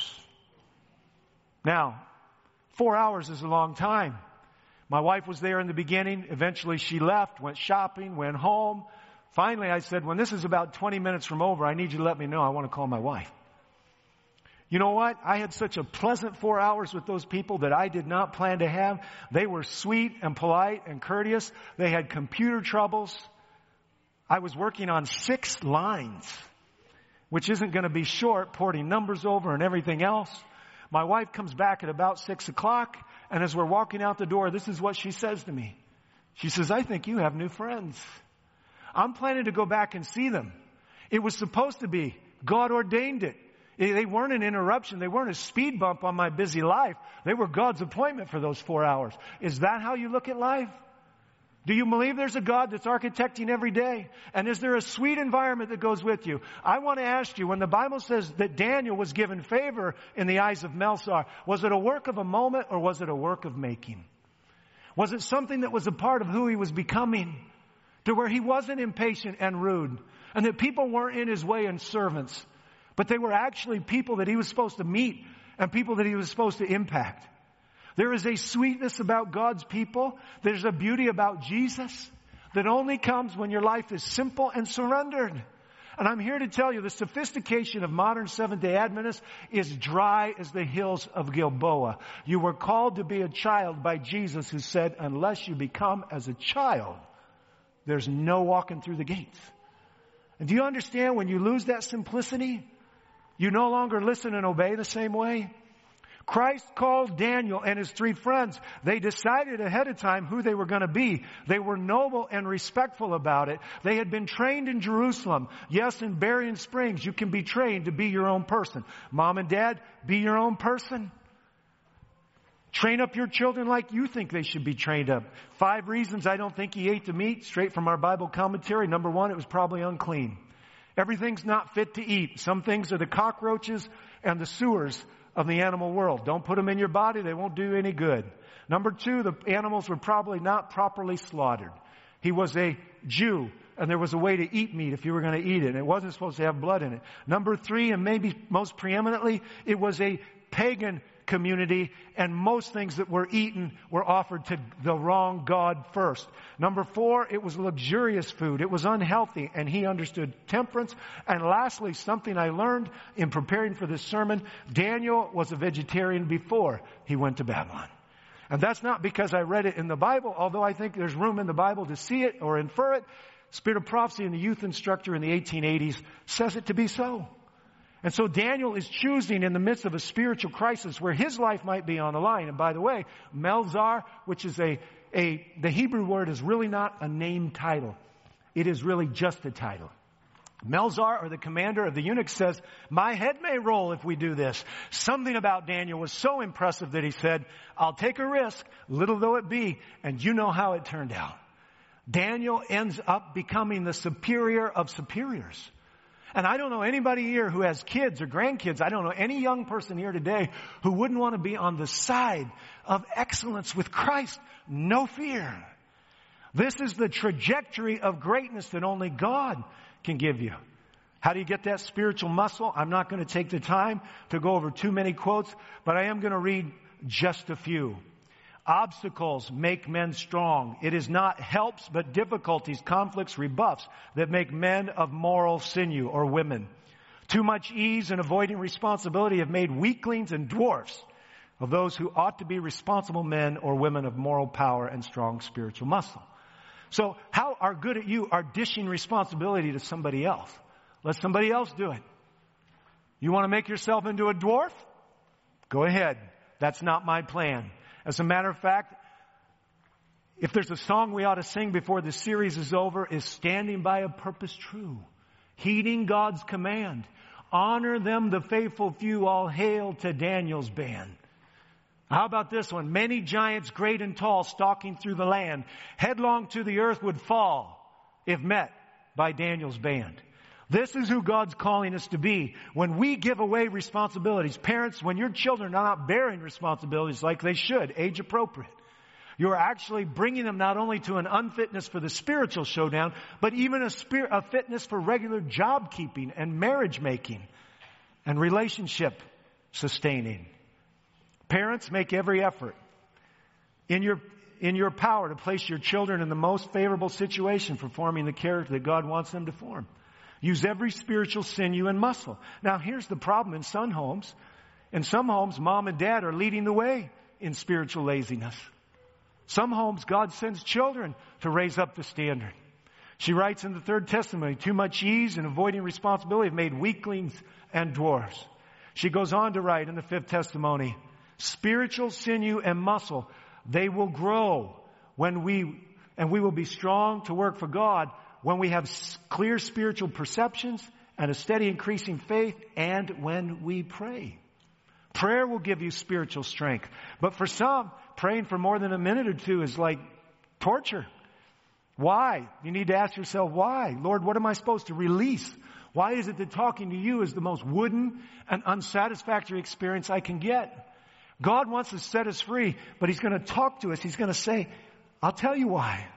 Now, four hours is a long time. My wife was there in the beginning. Eventually she left, went shopping, went home. Finally I said, when this is about twenty minutes from over, I need you to let me know. I want to call my wife. You know what? I had such a pleasant four hours with those people that I did not plan to have. They were sweet and polite and courteous. They had computer troubles. I was working on six lines, which isn't going to be short, porting numbers over and everything else. My wife comes back at about six o'clock, and as we're walking out the door, this is what she says to me. She says, I think you have new friends. I'm planning to go back and see them. It was supposed to be. God ordained it. They weren't an interruption. They weren't a speed bump on my busy life. They were God's appointment for those four hours. Is that how you look at life? Do you believe there's a God that's architecting every day? And is there a sweet environment that goes with you? I want to ask you, when the Bible says that Daniel was given favor in the eyes of Melzar, was it a work of a moment or was it a work of making? Was it something that was a part of who he was becoming, to where he wasn't impatient and rude, and that people weren't in his way and servants, but they were actually people that he was supposed to meet and people that he was supposed to impact? There is a sweetness about God's people. There's a beauty about Jesus that only comes when your life is simple and surrendered. And I'm here to tell you, the sophistication of modern Seventh-day Adventists is dry as the hills of Gilboa. You were called to be a child by Jesus, who said, unless you become as a child, there's no walking through the gates. And do you understand, when you lose that simplicity, you no longer listen and obey the same way? Christ called Daniel and his three friends. They decided ahead of time who they were going to be. They were noble and respectful about it. They had been trained in Jerusalem. Yes, in Berrien Springs, you can be trained to be your own person. Mom and Dad, be your own person. Train up your children like you think they should be trained up. Five reasons I don't think he ate the meat, straight from our Bible commentary. Number one, it was probably unclean. Everything's not fit to eat. Some things are the cockroaches and the sewers of the animal world. Don't put them in your body. They won't do any good. Number two, the animals were probably not properly slaughtered. He was a Jew, and there was a way to eat meat if you were going to eat it, and it wasn't supposed to have blood in it. Number three, and maybe most preeminently, it was a pagan community, and most things that were eaten were offered to the wrong God first. Number four, it was luxurious food. It was unhealthy, and he understood temperance. And lastly, something I learned in preparing for this sermon, Daniel was a vegetarian before he went to Babylon. And that's not because I read it in the Bible, although I think there's room in the Bible to see it or infer it. Spirit of Prophecy in the youth instructor in the eighteen eighties says it to be so. And so Daniel is choosing in the midst of a spiritual crisis where his life might be on the line. And by the way, Melzar, which is a, a, the Hebrew word is really not a name title. It is really just a title. Melzar, or the commander of the eunuchs, says, my head may roll if we do this. Something about Daniel was so impressive that he said, I'll take a risk, little though it be, and you know how it turned out. Daniel ends up becoming the superior of superiors. And I don't know anybody here who has kids or grandkids. I don't know any young person here today who wouldn't want to be on the side of excellence with Christ. No fear. This is the trajectory of greatness that only God can give you. How do you get that spiritual muscle? I'm not going to take the time to go over too many quotes, but I am going to read just a few. Obstacles make men strong. It is not helps, but difficulties, conflicts, rebuffs that make men of moral sinew or women. Too much ease and avoiding responsibility have made weaklings and dwarfs of those who ought to be responsible men or women of moral power and strong spiritual muscle. So how are good at you are dishing responsibility to somebody else? Let somebody else do it. You want to make yourself into a dwarf? Go ahead. That's not my plan. As a matter of fact, if there's a song we ought to sing before the series is over, is Standing by a Purpose True. Heeding God's command. Honor them, the faithful few, all hail to Daniel's band. How about this one? Many giants, great and tall, stalking through the land, headlong to the earth would fall if met by Daniel's band. This is who God's calling us to be. When we give away responsibilities, parents, when your children are not bearing responsibilities like they should, age appropriate, you are actually bringing them not only to an unfitness for the spiritual showdown, but even a, spirit, a fitness for regular job keeping and marriage making and relationship sustaining. Parents, make every effort in your, in your power to place your children in the most favorable situation for forming the character that God wants them to form. Use every spiritual sinew and muscle. Now, here's the problem in some homes. In some homes, mom and dad are leading the way in spiritual laziness. Some homes, God sends children to raise up the standard. She writes in the third testimony, too much ease and avoiding responsibility have made weaklings and dwarfs. She goes on to write in the fifth testimony, spiritual sinew and muscle, they will grow when we, and we will be strong to work for God when we have clear spiritual perceptions and a steady increasing faith and when we pray. Prayer will give you spiritual strength. But for some, praying for more than a minute or two is like torture. Why? You need to ask yourself, why? Lord, what am I supposed to release? Why is it that talking to you is the most wooden and unsatisfactory experience I can get? God wants to set us free, but He's going to talk to us. He's going to say, I'll tell you why.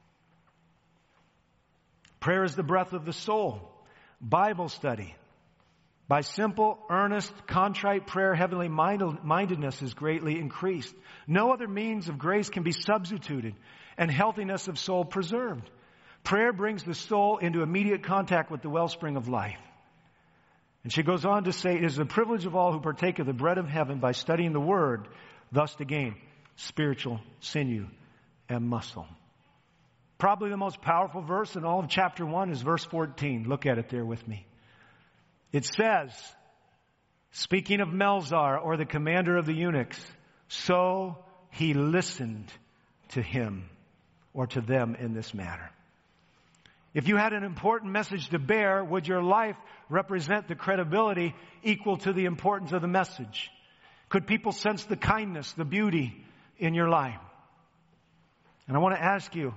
Prayer is the breath of the soul. Bible study. By simple, earnest, contrite prayer, heavenly mindedness is greatly increased. No other means of grace can be substituted and healthiness of soul preserved. Prayer brings the soul into immediate contact with the wellspring of life. And she goes on to say, it is the privilege of all who partake of the bread of heaven by studying the Word, thus to gain spiritual sinew and muscle. Probably the most powerful verse in all of chapter one is verse fourteen. Look at it there with me. It says, speaking of Melzar, or the commander of the eunuchs, so he listened to him or to them in this matter. If you had an important message to bear, would your life represent the credibility equal to the importance of the message? Could people sense the kindness, the beauty in your life? And I want to ask you,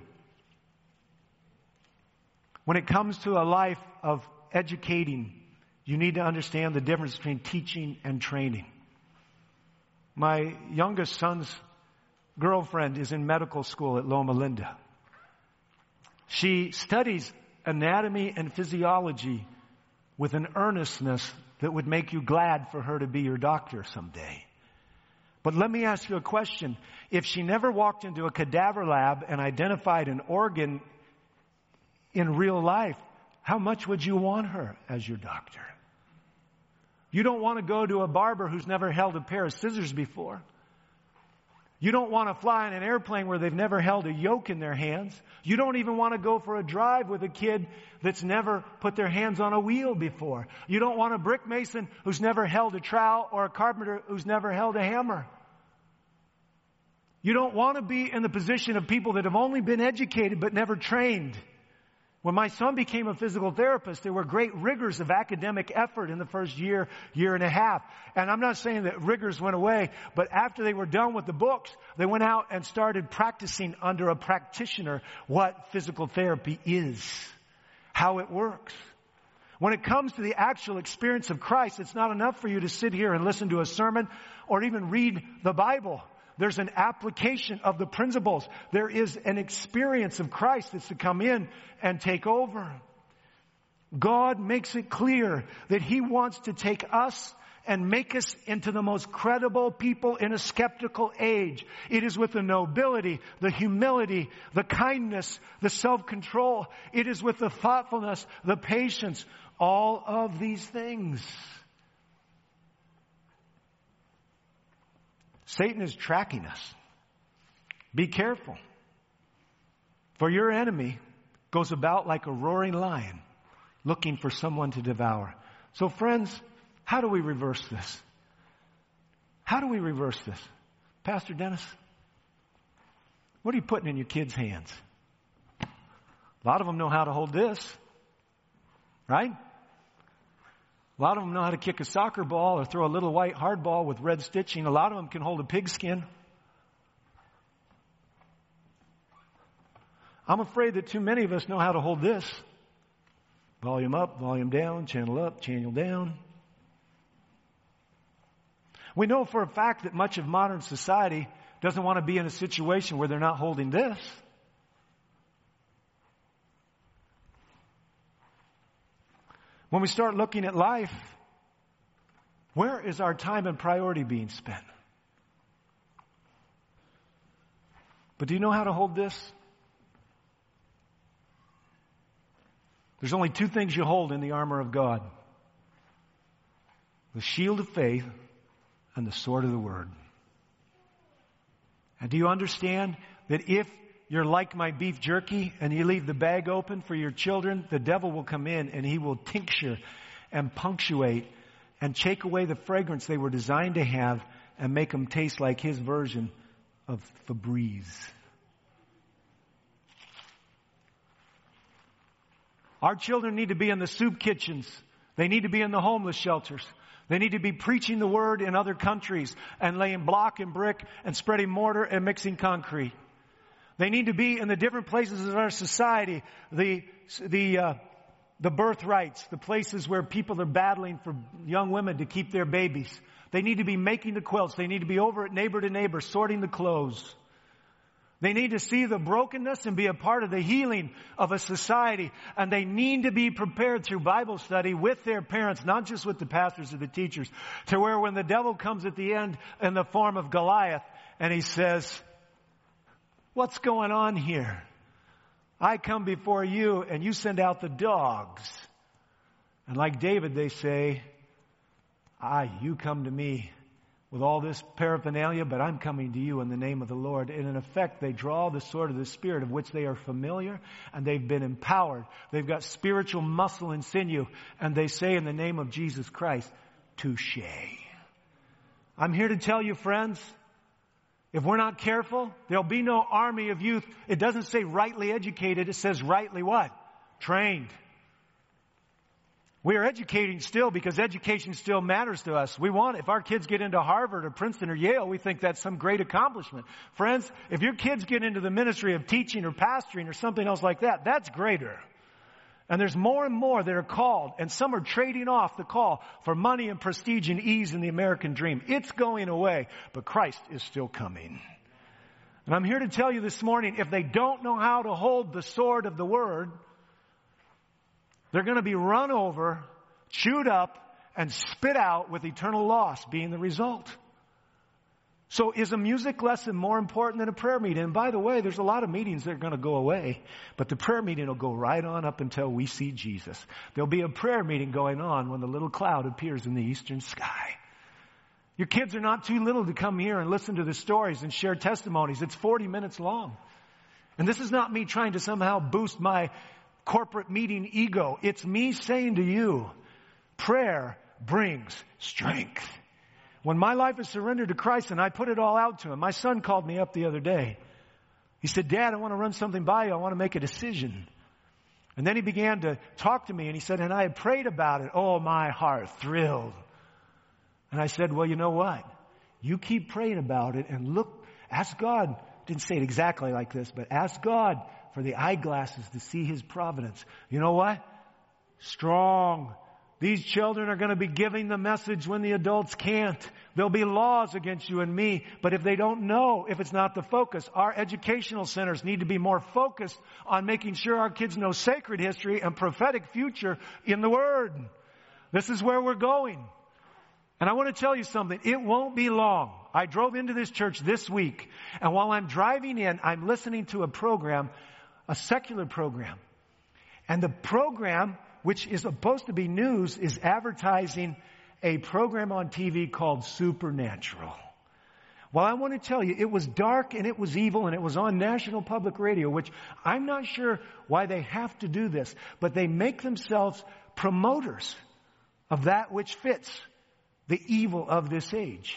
when it comes to a life of educating, you need to understand the difference between teaching and training. My youngest son's girlfriend is in medical school at Loma Linda. She studies anatomy and physiology with an earnestness that would make you glad for her to be your doctor someday. But let me ask you a question. If she never walked into a cadaver lab and identified an organ in real life, how much would you want her as your doctor? You don't want to go to a barber who's never held a pair of scissors before. You don't want to fly in an airplane where they've never held a yoke in their hands. You don't even want to go for a drive with a kid that's never put their hands on a wheel before. You don't want a brick mason who's never held a trowel or a carpenter who's never held a hammer. You don't want to be in the position of people that have only been educated but never trained. When my son became a physical therapist, there were great rigors of academic effort in the first year, year and a half. And I'm not saying that rigors went away, but after they were done with the books, they went out and started practicing under a practitioner what physical therapy is, how it works. When it comes to the actual experience of Christ, it's not enough for you to sit here and listen to a sermon or even read the Bible. There's an application of the principles. There is an experience of Christ that's to come in and take over. God makes it clear that He wants to take us and make us into the most credible people in a skeptical age. It is with the nobility, the humility, the kindness, the self-control. It is with the thoughtfulness, the patience, all of these things. Satan is tracking us. Be careful. For your enemy goes about like a roaring lion, looking for someone to devour. So friends, how do we reverse this? How do we reverse this? Pastor Dennis, what are you putting in your kids' hands? A lot of them know how to hold this, right? A A lot of them know how to kick a soccer ball or throw a little white hard ball with red stitching. A lot of them can hold a pigskin. I'm afraid that too many of us know how to hold this. Volume up, volume down, channel up, channel down. We know for a fact that much of modern society doesn't want to be in a situation where they're not holding this. When we start looking at life, where is our time and priority being spent? But do you know how to hold this? There's only two things you hold in the armor of God. The shield of faith and the sword of the word. And do you understand that if you're like my beef jerky and you leave the bag open for your children, the devil will come in and he will tincture and punctuate and take away the fragrance they were designed to have and make them taste like his version of Febreze. Our children need to be in the soup kitchens. They need to be in the homeless shelters. They need to be preaching the word in other countries and laying block and brick and spreading mortar and mixing concrete. They need to be in the different places of our society, the the uh, the birthrights, the places where people are battling for young women to keep their babies. They need to be making the quilts. They need to be over at neighbor to neighbor sorting the clothes. They need to see the brokenness and be a part of the healing of a society. And they need to be prepared through Bible study with their parents, not just with the pastors or the teachers, to where when the devil comes at the end in the form of Goliath and he says, "What's going on here? I come before you and you send out the dogs." And like David, they say, "Ah, you come to me with all this paraphernalia, but I'm coming to you in the name of the Lord." And in effect, they draw the sword of the Spirit of which they are familiar and they've been empowered. They've got spiritual muscle and sinew. And they say in the name of Jesus Christ, "Touche." I'm here to tell you, friends, if we're not careful, there'll be no army of youth. It doesn't say rightly educated. It says rightly what? Trained. We are educating still because education still matters to us. We want, if our kids get into Harvard or Princeton or Yale, we think that's some great accomplishment. Friends, if your kids get into the ministry of teaching or pastoring or something else like that, that's greater. And there's more and more that are called, and some are trading off the call for money and prestige and ease in the American dream. It's going away, but Christ is still coming. And I'm here to tell you this morning, if they don't know how to hold the sword of the word, they're going to be run over, chewed up, and spit out with eternal loss being the result. So is a music lesson more important than a prayer meeting? And by the way, there's a lot of meetings that are going to go away, but the prayer meeting will go right on up until we see Jesus. There'll be a prayer meeting going on when the little cloud appears in the eastern sky. Your kids are not too little to come here and listen to the stories and share testimonies. It's forty minutes long. And this is not me trying to somehow boost my corporate meeting ego. It's me saying to you, prayer brings strength. When my life is surrendered to Christ and I put it all out to Him, my son called me up the other day. He said, "Dad, I want to run something by you. I want to make a decision." And then he began to talk to me and he said, "And I had prayed about it." Oh, my heart thrilled. And I said, "Well, you know what? You keep praying about it and look, ask God." Didn't say it exactly like this, but ask God for the eyeglasses to see His providence. You know what? Strong. These children are going to be giving the message when the adults can't. There'll be laws against you and me, but if they don't know, if it's not the focus, our educational centers need to be more focused on making sure our kids know sacred history and prophetic future in the Word. This is where we're going. And I want to tell you something. It won't be long. I drove into this church this week, and while I'm driving in, I'm listening to a program, a secular program. And the program, which is supposed to be news, is advertising a program on T V called Supernatural. Well, I want to tell you, it was dark and it was evil and it was on National Public Radio, which I'm not sure why they have to do this, but they make themselves promoters of that which fits the evil of this age.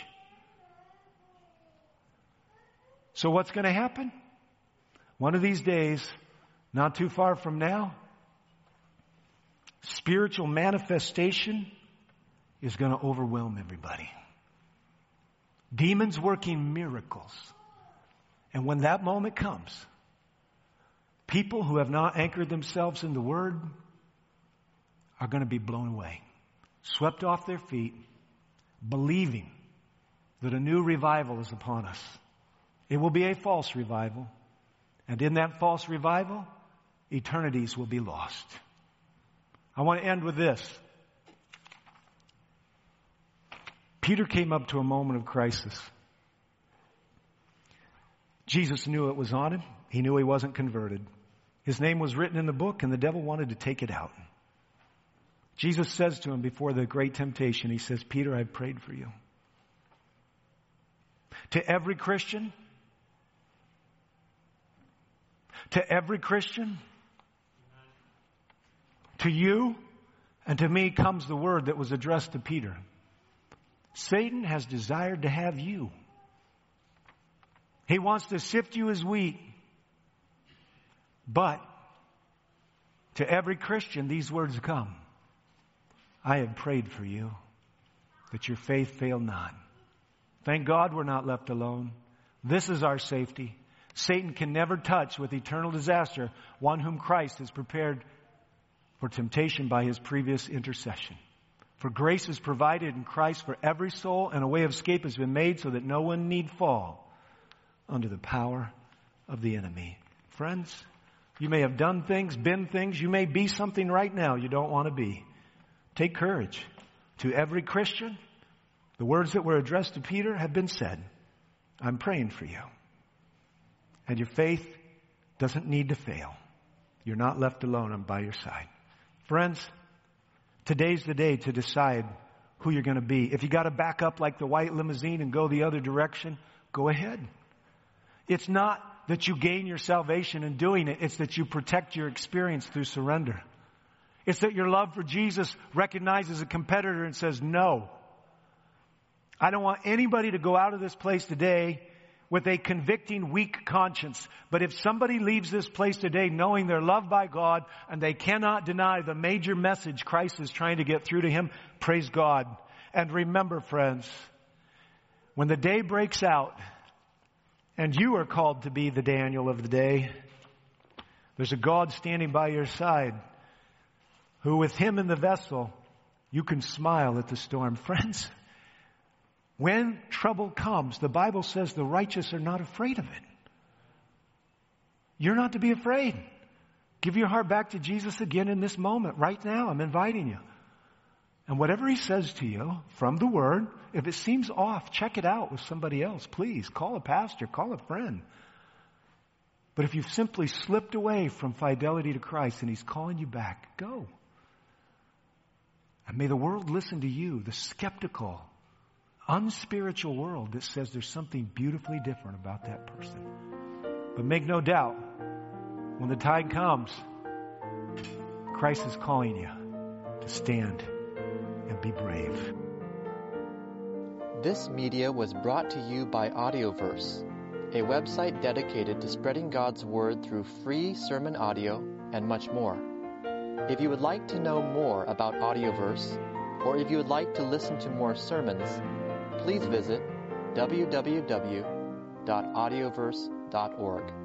So what's going to happen? One of these days, not too far from now, spiritual manifestation is going to overwhelm everybody. Demons working miracles. And when that moment comes, people who have not anchored themselves in the Word are going to be blown away, swept off their feet, believing that a new revival is upon us. It will be a false revival. And in that false revival, eternities will be lost. I want to end with this. Peter came up to a moment of crisis. Jesus knew it was on him. He knew he wasn't converted. His name was written in the book, and the devil wanted to take it out. Jesus says to him before the great temptation, he says, Peter, I prayed for you. To every Christian, to every Christian, to you and to me comes the word that was addressed to Peter. Satan has desired to have you. He wants to sift you as wheat. But to every Christian, these words come. I have prayed for you, that your faith fail not. Thank God we're not left alone. This is our safety. Satan can never touch with eternal disaster one whom Christ has prepared for temptation by his previous intercession. For grace is provided in Christ for every soul, and a way of escape has been made so that no one need fall under the power of the enemy. Friends, you may have done things, been things, you may be something right now you don't want to be. Take courage. To every Christian, the words that were addressed to Peter have been said. I'm praying for you. And your faith doesn't need to fail. You're not left alone. I'm by your side. Friends, today's the day to decide who you're going to be. If you got to back up like the white limousine and go the other direction, go ahead. It's not that you gain your salvation in doing it. It's that you protect your experience through surrender. It's that your love for Jesus recognizes a competitor and says, no. I don't want anybody to go out of this place today with a convicting, weak conscience. But if somebody leaves this place today knowing they're loved by God and they cannot deny the major message Christ is trying to get through to him, praise God. And remember, friends, when the day breaks out and you are called to be the Daniel of the day, there's a God standing by your side who with him in the vessel, you can smile at the storm. Friends, when trouble comes, the Bible says the righteous are not afraid of it. You're not to be afraid. Give your heart back to Jesus again in this moment. Right now, I'm inviting you. And whatever he says to you from the Word, if it seems off, check it out with somebody else. Please, call a pastor, call a friend. But if you've simply slipped away from fidelity to Christ and he's calling you back, go. And may the world listen to you, the skeptical, unspiritual world that says there's something beautifully different about that person. But make no doubt, when the tide comes, Christ is calling you to stand and be brave. This media was brought to you by Audioverse, a website dedicated to spreading God's Word through free sermon audio and much more. If you would like to know more about Audioverse, or if you would like to listen to more sermons, please visit w w w dot audioverse dot org.